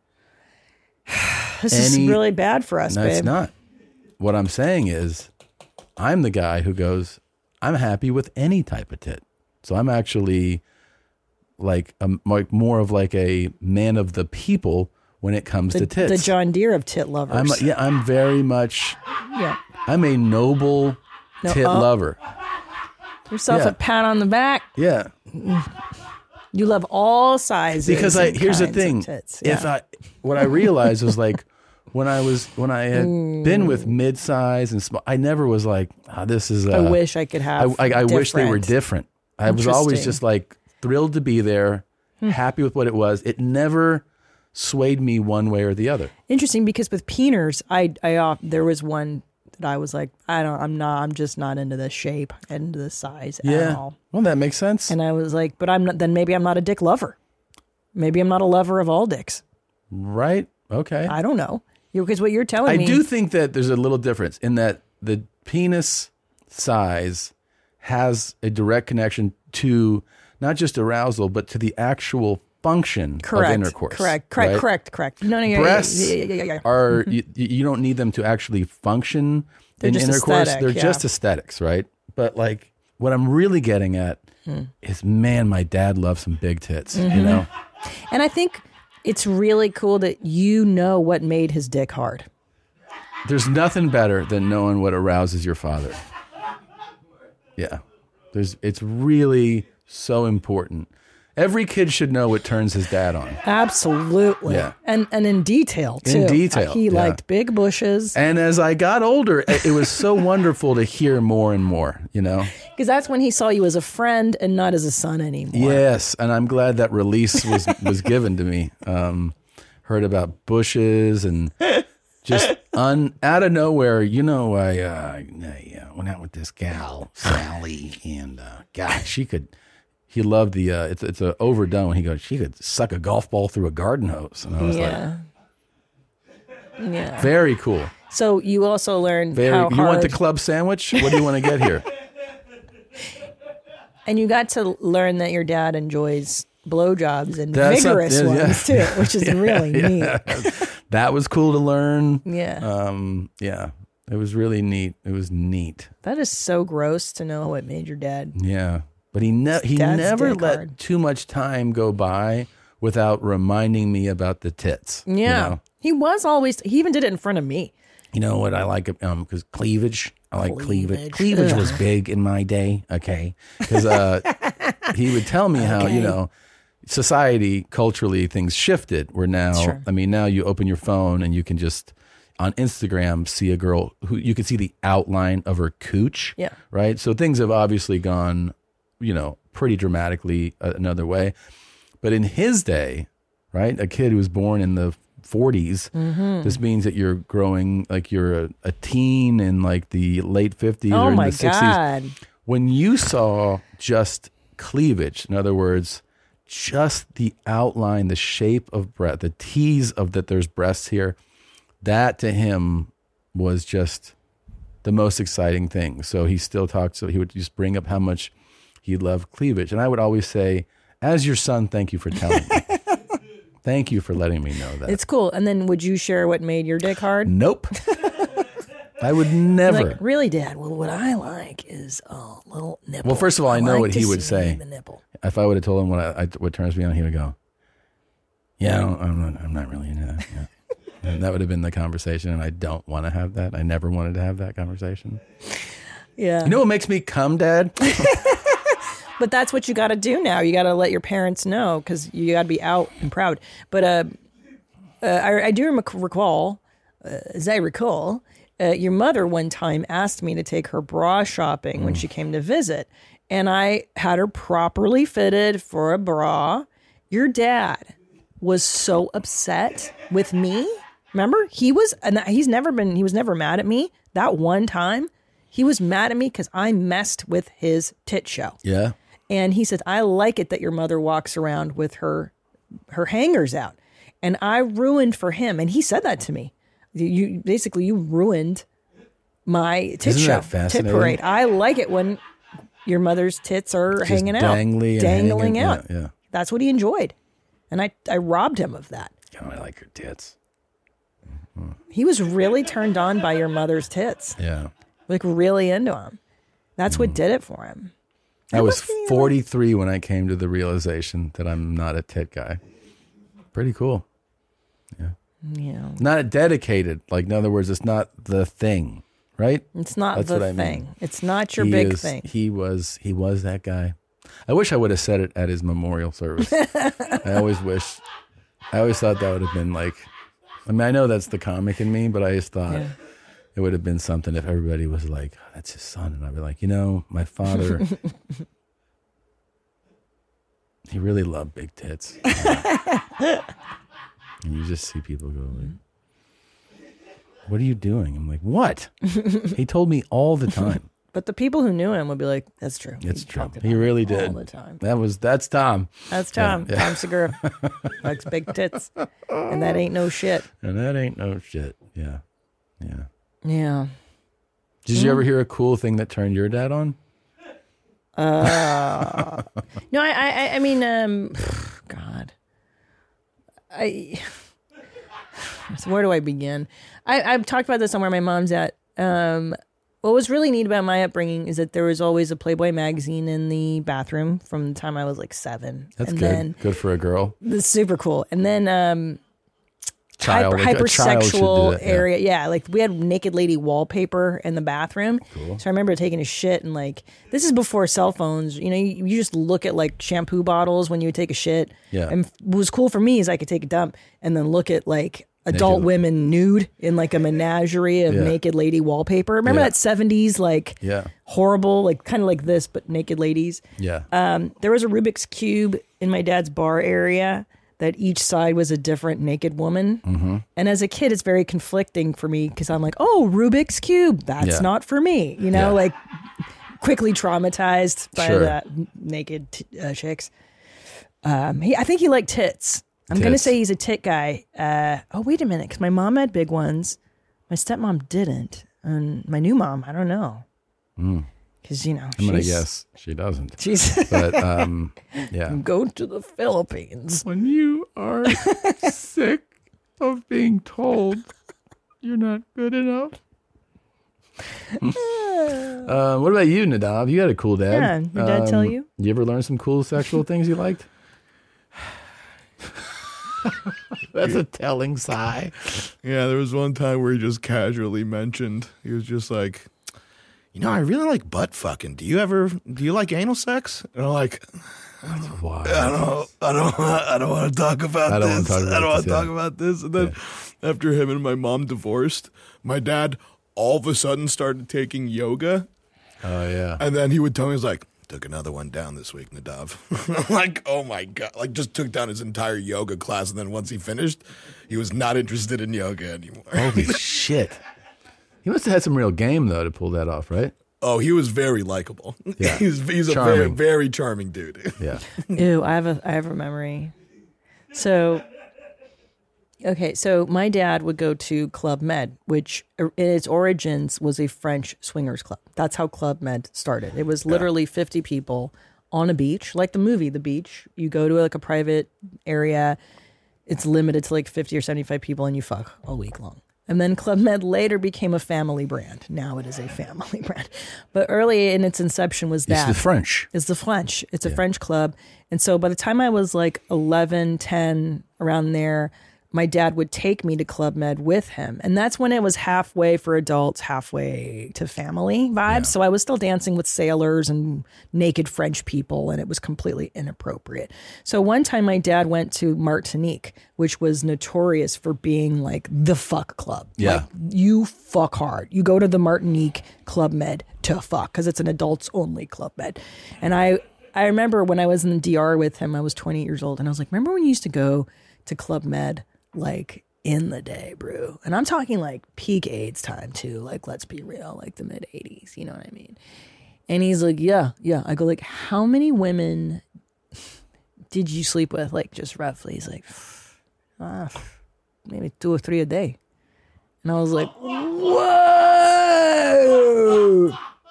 This any, is really bad for us, no, babe. it's not. What I'm saying is, I'm the guy who goes, I'm happy with any type of tit. So I'm actually like a, like more of like a man of the people when it comes The, to tits. the John Deere of tit lovers. I'm yeah, I'm very much. yeah. I'm a noble No, tit uh, lover. Yourself Yeah. a pat on the back. Yeah. You love all sizes. Because I and here's the kinds of thing. tits. If Yeah. I what I realized was like when I was when I had Mm. been with mid-size and small, I never was like, oh, this is. I uh, wish I could have. I, I, I wish they were different. different. I was always Interesting. just like thrilled to be there, Hmm. happy with what it was. It never swayed me one way or the other. Interesting, because with peeners, I I uh, there was one that I was like, I don't, I'm not, I'm just not into the shape and into the size at Yeah. all. Well, that makes sense. And I was like, but I'm not. Then maybe I'm not a dick lover. Maybe I'm not a lover of all dicks. Right? Okay. I don't know. Because what you're telling I me, do think that there's a little difference in that the penis size has a direct connection to not just arousal, but to the actual function correct, of intercourse. correct, correct, right? correct, correct. No, no, yeah, Breasts yeah, yeah, yeah, yeah, yeah. are Mhm. you, you don't need them to actually function They're in just intercourse. aesthetic, They're yeah. just aesthetics, right? But like what I'm really getting at Hmm. is, man, my dad loves some big tits. You Mhm. know, And I think it's really cool that you know what made his dick hard. there's nothing better than knowing what arouses your father. Yeah, there's. It's really so important. Every kid should know what turns his dad on. Absolutely. Yeah. And and in detail too. In detail, He yeah. liked big bushes. And as I got older, it it was so wonderful to hear more and more. You know. Because that's when he saw you as a friend and not as a son anymore. Yes, and I'm glad that release was was given to me. Um, heard about bushes and just un out of nowhere. You know, I, uh, I uh, went out with this gal Sally, and uh, God, she could. He loved the. Uh, it's it's a overdone. He goes, she could suck a golf ball through a garden hose, and I was Yeah. Yeah. like, very cool. So you also learned Very. how You hard, want the club sandwich? What do you want to get here? and you got to learn that your dad enjoys blowjobs and That's some- vigorous yeah, yeah. ones too, which is really neat. Yeah. That was cool to learn. Yeah. Um, yeah. It was really neat. It was neat. That is so gross to know what made your dad. Yeah. But he ne- he Dad's never dick let hard. too much time go by without reminding me about the tits. Yeah. You know, He was always, he even did it in front of me. you know what I like? Um, because cleavage. I like cleavage. Cleavage. Cleavage was Ugh. big in my day. Okay. Because uh, he would tell me how, you Okay. know, society, culturally, things shifted. Where now, Sure. I mean, now you open your phone and you can just on Instagram see a girl who you can see the outline of her cooch. Yeah. Right. So things have obviously gone, you know, pretty dramatically uh, another way. But in his day, right, a kid who was born in the forties, Mhm. this means that you're growing like you're a, a teen in like the late fifties Oh or in my the sixties. God. When you saw just cleavage, in other words, just the outline, the shape of breast, the tease of that there's breasts here, that to him was just the most exciting thing. So he still talked, so he would just bring up how much he loved cleavage. And I would always say, as your son, thank you for telling me. Thank you for letting me know that. It's cool. And then would you share what made your dick hard? Nope. I would never. Like, really, Dad? Well, what I like is a little nipple. Well, first of all, I know like what to he would see say. The nipple. If I would have told him what I, I, what turns me on, he would go, "Yeah, I don't, I'm not. I'm not really into that." Yeah. And that would have been the conversation, and I don't want to have that. I never wanted to have that conversation. Yeah. You know what makes me come, Dad? But that's what you got to do now. You got to let your parents know because you got to be out and proud. But uh, uh, I, I do rec- recall, uh, as I recall, uh, your mother one time asked me to take her bra shopping when she came to visit. And I had her properly fitted for a bra. Your dad was so upset with me. Remember? He was, and he's never been, he was never mad at me. That one time, he was mad at me because I messed with his tit show. Yeah. And he said, I like it that your mother walks around with her her hangers out. And I ruined for him. And he said that to me. You basically you ruined my tit Isn't show, that fascinating? tit parade. I like it when your mother's tits are Just hanging out, dangly and dangling hanging- out. yeah, yeah. That's what he enjoyed. And I, I robbed him of that. God, I like your tits. He was really turned on by your mother's tits. Yeah. Like really into him. That's what did it for him. I was forty-three when I came to the realization that I'm not a tit guy. Pretty cool. Yeah. Yeah. Not dedicated. Like, in other words, it's not the thing, right? It's not That's the what I thing. mean. It's not your He big is- thing. He was, he was that guy. I wish I would have said it at his memorial service. I always wish, I always thought that would have been like, I mean, I know that's the comic in me, but I just thought Yeah. it would have been something if everybody was like, oh, that's his son. And I'd be like, you know, my father, he really loved big tits. And you just see people go like, what are you doing? I'm like, what? He told me all the time. But the people who knew him would be like, that's true. It's He'd true. talk about He really it did. all the time. That was, that's Tom. That's Tom. Yeah, yeah. Tom Segura. Likes big tits. And that ain't no shit. And that ain't no shit. Yeah. Yeah. Yeah. Did you ever hear a cool thing that turned your dad on? Uh, no, I, I, I mean, um, God, I. So where do I begin? I, I've talked about this somewhere. My mom's at. Um, what was really neat about my upbringing is that there was always a Playboy magazine in the bathroom from the time I was like seven. That's and good. Then, Good for a girl. That's super cool. And then um, Child, hyper, like a child should do hypersexual that, yeah. area. Yeah. like we had naked lady wallpaper in the bathroom. Cool. So I remember taking a shit and like this is before cell phones. You know, you, you just look at like shampoo bottles when you would take a shit. Yeah. And what was cool for me is I could take a dump and then look at like adult Naked. women nude in like a menagerie of Yeah. naked lady wallpaper. Remember Yeah. that seventies like Yeah. horrible, like kind of like this, but naked ladies. Yeah. Um, there was a Rubik's Cube in my dad's bar area that each side was a different naked woman. Mm-hmm. And as a kid, it's very conflicting for me because I'm like, oh, Rubik's Cube, that's Yeah. not for me. You know, Yeah. like quickly traumatized by Sure. the naked t- uh, chicks. Um, he, I think he liked tits. I'm going to Tits. say he's a tit guy. Uh, oh, wait a minute, because my mom had big ones. My stepmom didn't. And my new mom, I don't know. Because, you know, I'm going to she's- guess she doesn't. She's But, um, yeah. go to the Philippines. When you are sick of being told you're not good enough. uh, what about you, Nadav? You had a cool dad. Yeah, your dad tell Um, you? You ever learn some cool sexual things you liked? That's a telling sigh. Yeah, there was one time where he just casually mentioned, he was just like, you know, I really like butt fucking. Do you ever, do you like anal sex? And I'm like, Why? I don't, I don't, I don't want to talk about I don't wanna this. talk about I don't want this, to talk yeah. about this. And then after him and my mom divorced, my dad all of a sudden started taking yoga. Oh, yeah. And then he would tell me, he was like, took another one down this week, Nadav. I'm like, oh my God. Like, just took down his entire yoga class. And then once he finished, he was not interested in yoga anymore. Holy shit. He must have had some real game, though, to pull that off, right? Oh, he was very likable. Yeah. he's he's a very, Charming. very charming dude. Yeah. Ew, I have a I have a memory. So, okay, so my dad would go to Club Med, which in its origins was a French swingers club. That's how Club Med started. It was literally fifty people on a beach, like the movie The Beach. You go to like a private area. It's limited to like fifty or seventy-five people, and you fuck all week long. And then Club Med later became a family brand. Now it is a family brand. But early in its inception was that. It's the French. It's the French. It's a French club. And so by the time I was like eleven, ten, around there, my dad would take me to Club Med with him. And that's when it was halfway for adults, halfway to family vibes. So I was still dancing with sailors and naked French people, and it was completely inappropriate. So one time my dad went to Martinique, which was notorious for being like the fuck club. Yeah. Like, you fuck hard. You go to the Martinique Club Med to fuck because it's an adults only Club Med. And I, I remember when I was in the D R with him, I was twenty years old, and I was like, remember when you used to go to Club Med like in the day, bro? And I'm talking like peak AIDS time too. Like, let's be real, like the mid eighties, you know what I mean? And he's like, yeah, yeah. I go like, how many women did you sleep with? Like, just roughly. He's like, ah, maybe two or three a day. And I was like, whoa.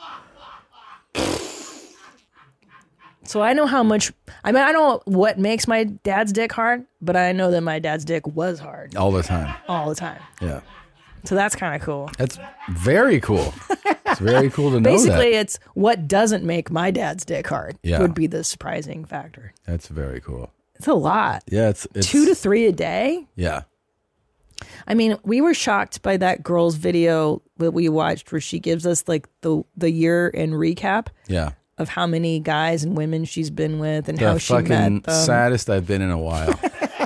So I know how much, I mean, I don't know what makes my dad's dick hard, but I know that my dad's dick was hard. All the time. All the time. Yeah. So that's kind of cool. That's very cool. It's very cool to know Basically, that. it's what doesn't make my dad's dick hard Yeah. would be the surprising factor. That's very cool. It's a lot. Yeah, it's, it's Two to three a day. Yeah. I mean, we were shocked by that girl's video that we watched where she gives us like the the year in recap Yeah. of how many guys and women she's been with and The how she fucking met them. saddest I've been in a while.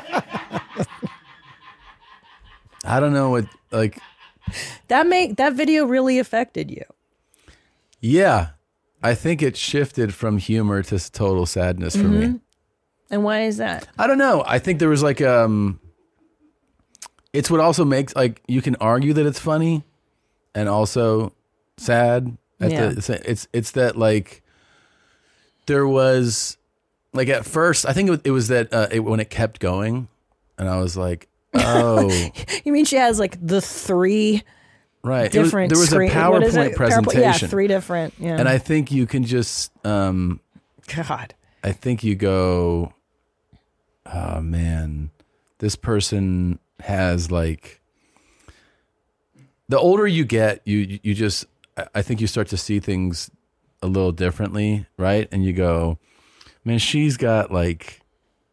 I don't know what, like, That make that video really affected you. yeah. I think it shifted from humor to s- total sadness for Mm-hmm. me. And why is that? I don't know. I think there was like um it's what also makes like you can argue that it's funny and also sad at Yeah. the it's it's that like there was like at first I think it was, it was that uh, it, when it kept going and I was like, oh, You mean she has like the three right. It was, different there was screen, a what is PowerPoint it? presentation. PowerPoint, yeah, three different. Yeah. And I think you can just um God. I think you go, oh man, this person has like, the older you get, you you just, I think you start to see things a little differently, right? And you go, man, she's got like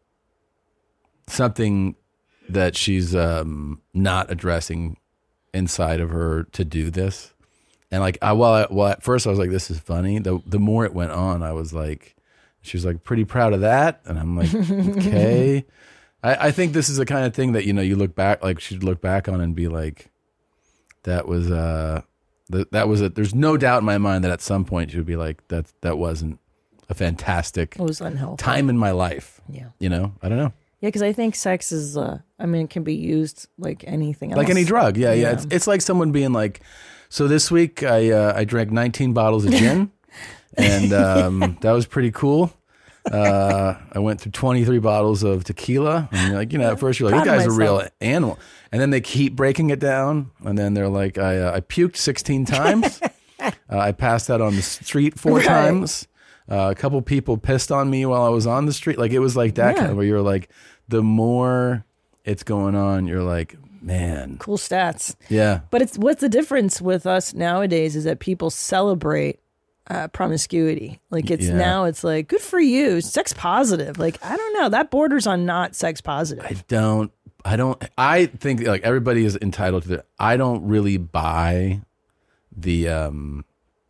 something that she's um, not addressing inside of her to do this. And like, I, well, I, well, at first I was like, this is funny. The the more it went on, I was like, she was like, pretty proud of that. And I'm like, okay. I, I think this is the kind of thing that, you know, you look back, like she'd look back on and be like, that was, uh, that, that was it. There's no doubt in my mind that at some point she would be like, that, that wasn't a fantastic It was unhealthy. time in my life. Yeah. You know, I don't know. Yeah, because I think sex is, uh, I mean, it can be used like anything else. Like any drug. Yeah. Yeah. Yeah. It's, it's like someone being like, so this week I, uh, I drank nineteen bottles of gin and, um, that was pretty cool. Uh, I went through twenty-three bottles of tequila. And you're like, you know, at first you're like, Proud this of guy's a real myself. animal. And then they keep breaking it down. And then they're like, I, uh, I puked sixteen times. uh, I passed out on the street four Right. times. Uh, a couple people pissed on me while I was on the street. Like it was like that Yeah. kind of where you're like, the more it's going on, you're like, man, Cool stats. yeah. But it's what's the difference with us nowadays is that people celebrate uh, promiscuity. Like it's Yeah. now it's like good for you, sex positive. Like I don't know, that borders on not sex positive. I don't, I don't, I think like everybody is entitled to the, I don't really buy the, um,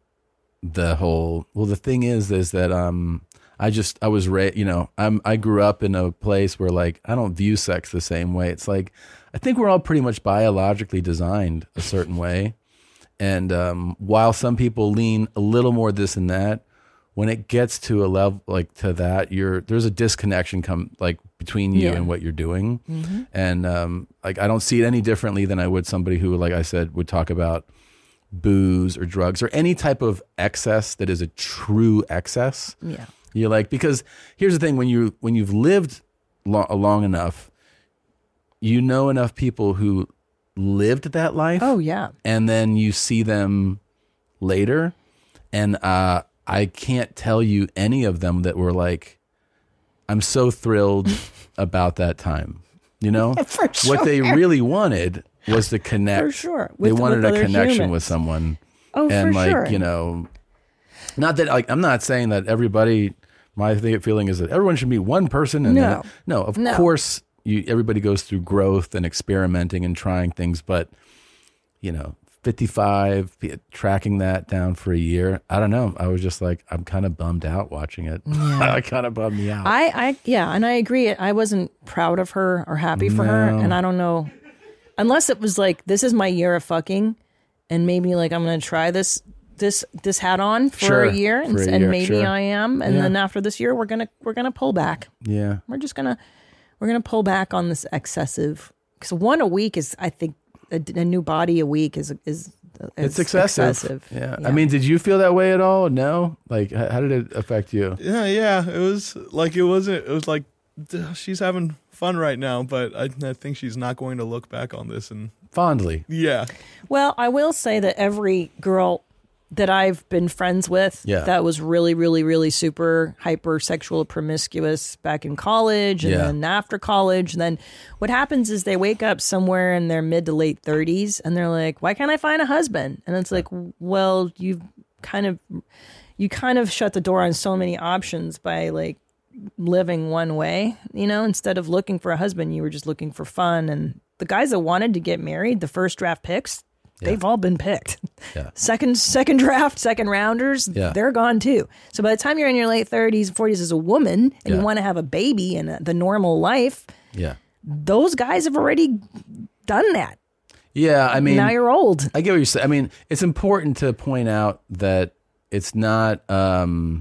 the whole, well, the thing is, is that, um, I just, I was, ra- you know, I'm, I grew up in a place where like, I don't view sex the same way. It's like, I think we're all pretty much biologically designed a certain way. And, um, while some people lean a little more this and that, when it gets to a level like to that, you're, there's a disconnection come like between you Yeah. and what you're doing. Mm-hmm. And, um, like, I don't see it any differently than I would somebody who, like I said, would talk about booze or drugs or any type of excess that is a true excess. Yeah. You're like, because here's the thing, when you when you've lived lo- long enough, you know enough people who lived that life. Oh yeah. And then you see them later, and uh, I can't tell you any of them that were like, I'm so thrilled about that time. You know, For sure. what they really wanted was to connect. For sure. They With- wanted with a other connection humans. with someone. Oh, and for like, sure. you know, not that like I'm not saying that everybody. My th- feeling is that everyone should meet one person. And No. then, no, of No. course, you everybody goes through growth and experimenting and trying things, but you know, fifty-five p- tracking that down for a year. I don't know. I was just like, I'm kind of bummed out watching it. I kind of bummed me out. I, I yeah, and I agree. I wasn't proud of her or happy for her, No. and I don't know, unless it was like this is my year of fucking, and maybe like I'm gonna try this this this hat on for Sure, a year, and, for a and year, maybe sure. I am, and Yeah. then after this year, we're gonna we're gonna pull back. yeah. We're just gonna we're gonna pull back on this excessive because one a week is I think a, a new body a week is is It's excessive. excessive. Yeah. I mean, did you feel that way at all? No. Like, h- how did it affect you? Yeah, yeah. It was like it wasn't. It was like duh, she's having fun right now, but I, I think she's not going to look back on this and fondly. Yeah. Well, I will say that every girl that I've been friends with Yeah. that was really, really, really super hypersexual promiscuous back in college and Yeah. then after college. And then what happens is they wake up somewhere in their mid to late thirties and they're like, why can't I find a husband? And it's like, well, you've kind of, you kind of shut the door on so many options by like living one way, you know, instead of looking for a husband, you were just looking for fun. And the guys that wanted to get married, the first draft picks, they've all been picked. Yeah. Second second draft, second rounders, Yeah. they're gone too. So by the time you're in your late thirties, forties as a woman and Yeah. you want to have a baby and a, the normal life, Yeah. those guys have already done that. Yeah, I mean, now you're old. I get what you're saying. I mean, it's important to point out that it's not um,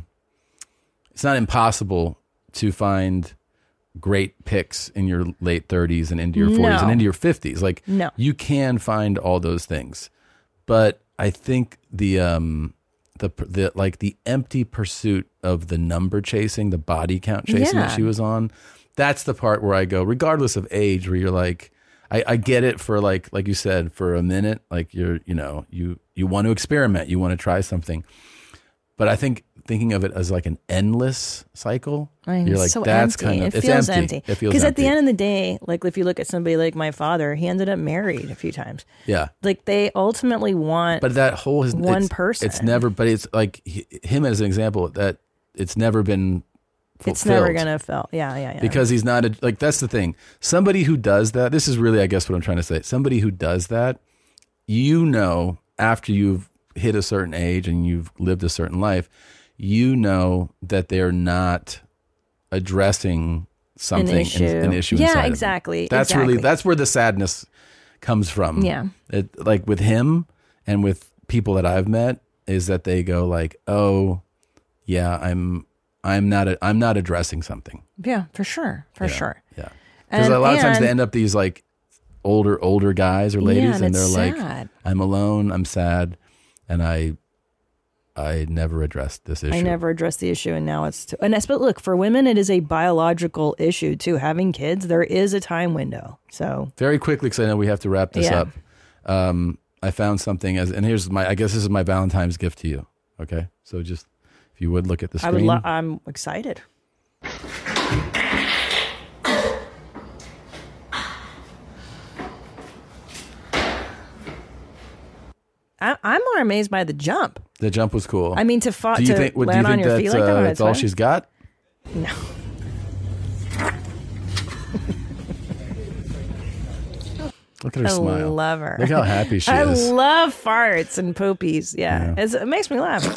it's not impossible to find great picks in your late thirties and into your forties No. and into your fifties. Like, No. you can find all those things, but I think the um, the the like the empty pursuit of the number chasing, the body count chasing Yeah. that she was on. That's the part where I go, regardless of age, where you're like, I, I get it for like, like you said, for a minute, like you're, you know, you, you want to experiment, you want to try something. But I think thinking of it as like an endless cycle, I mean, you're it's like, so that's empty. kind of, it it's feels empty. empty. It feels Because at the empty. end of the day, like if you look at somebody like my father, he ended up married a few times. Yeah. Like they ultimately want But that whole, is one it's, person. It's never, but it's like he- him as an example that it's never been fulfilled. It's never gonna fill. Yeah, yeah, yeah. Because he's not a, like, that's the thing. Somebody who does that, this is really, I guess, what I'm trying to say. Somebody who does that, you know, after you've hit a certain age and you've lived a certain life, you know that they're not addressing something, An issue. an issue Yeah, inside of them. exactly, That's exactly. really, that's where the sadness comes from. Yeah. It, like with him and with people that I've met, is that they go like, oh, yeah, I'm, I'm not, a, I'm not addressing something. yeah, for sure, for Yeah, sure. Yeah. Because And- a lot of times and- they end up these like older, older guys or ladies, Yeah, and and they're it's like, sad. I'm alone, I'm sad, and I, I never addressed this issue. I never addressed the issue, and now it's too, and I but look, for women, it is a biological issue too. Having kids, there is a time window. So Very quickly, because I know we have to wrap this Yeah. up. Um, I found something as, and here's my, I guess this is my Valentine's gift to you. Okay, so just if you would look at the I would. screen. Lo- I'm excited. I, I'm more amazed by the jump. the jump was cool. I mean, to, fa- do you to think? Would, do land you on think your that feet like that. uh, when that's it's all fun? she's got? No. Look at her I smile. love her. Look how happy she I is. love farts and poopies. Yeah, Yeah. It's, it makes me laugh.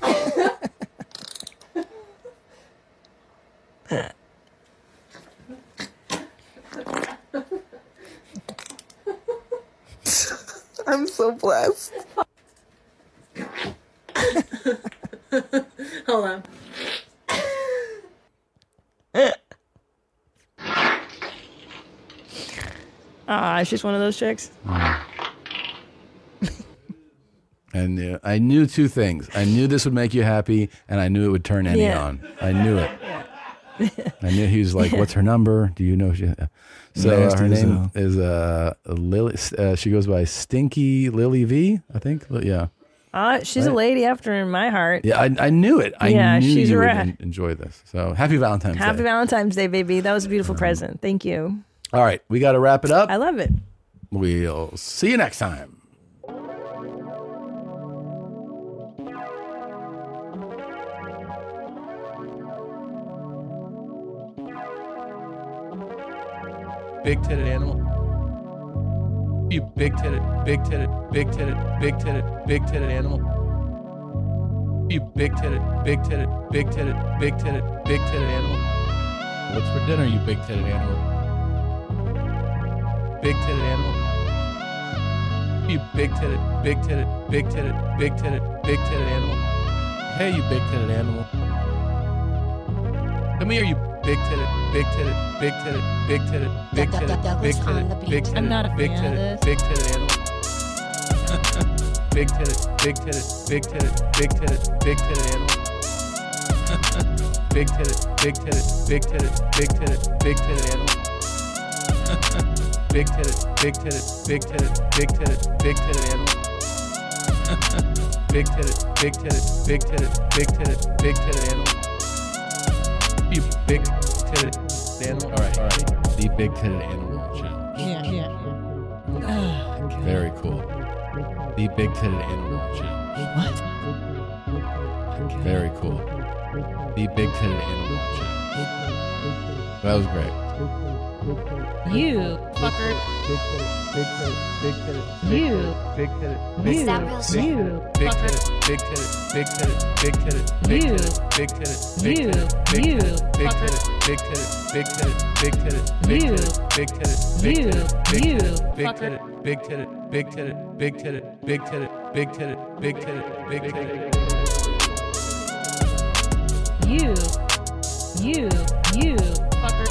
I'm so blessed. Hold on. Ah, she's one of those chicks. And uh, I knew two things. I knew this would make you happy, and I knew it would turn Annie Yeah. on. I knew it. I knew he was like, "What's her number? Do you know?" She, so uh, Nasty her as name hell. is uh, Lily. Uh, she goes by Stinky Lily V. I think. Yeah, Uh, she's a Right. lady after my heart. yeah. I, I knew it. I Yeah, knew she's you a would rat. en- enjoy this. So happy Valentine's Happy Day. Valentine's Day, baby. That was a beautiful present. Thank you. All right, we got to wrap it up. I love it. We'll see you next time. Big titted animal. You big titted, big titted, big titted, big titted, big titted animal. You big titted, big titted, big titted, big titted, big titted animal. What's for dinner, you big titted animal? Big titted animal. You big titted, big titted, big titted, big titted, big titted animal. Hey, you big titted animal. Come here, you big titted, big titted, big titted, big titted, big titted, big titted, big titted, I'm not a big fan of titted, this. big titted animal. big titted, big titted, big titted, big titted, big titted animal. Big titted, big titted, big titted, big titted, big titted animal. Big titted, big titted, big titted, big titted, big titted animal. Big titted, big titted, big titted, big titted, big titted animal. You big titted animal. All right, all right. The big titted animal challenge. Yeah, yeah. Very cool. The big titted animal challenge. What? Very cool. The big titted animal challenge. That was great. You fucker. Big titted, big titted, big titted, You. big titted, You. big You. big Fucker. titted, big titted, big titted, big titted, big You. titted, big titted, big You. titted, big You. titted, big Fucker. titted, big titted, big titted, big titted, big You. titted, big titted, big You. titted, big You. titted, big Fucker. titted, big titted, big titted, big titted, big titted, big titted, big titted, big titted. You. You. You. Fucker.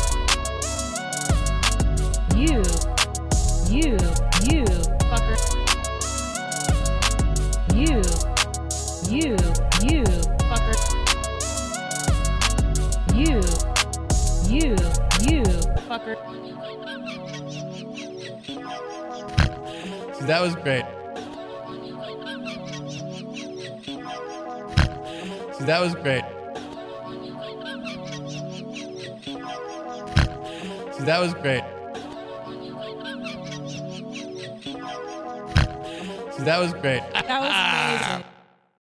You. You. You. Fucker. You. You. You. Fucker. You. You. You. Fucker. So that was great. So that was great. So that was great. So that was great. That was amazing.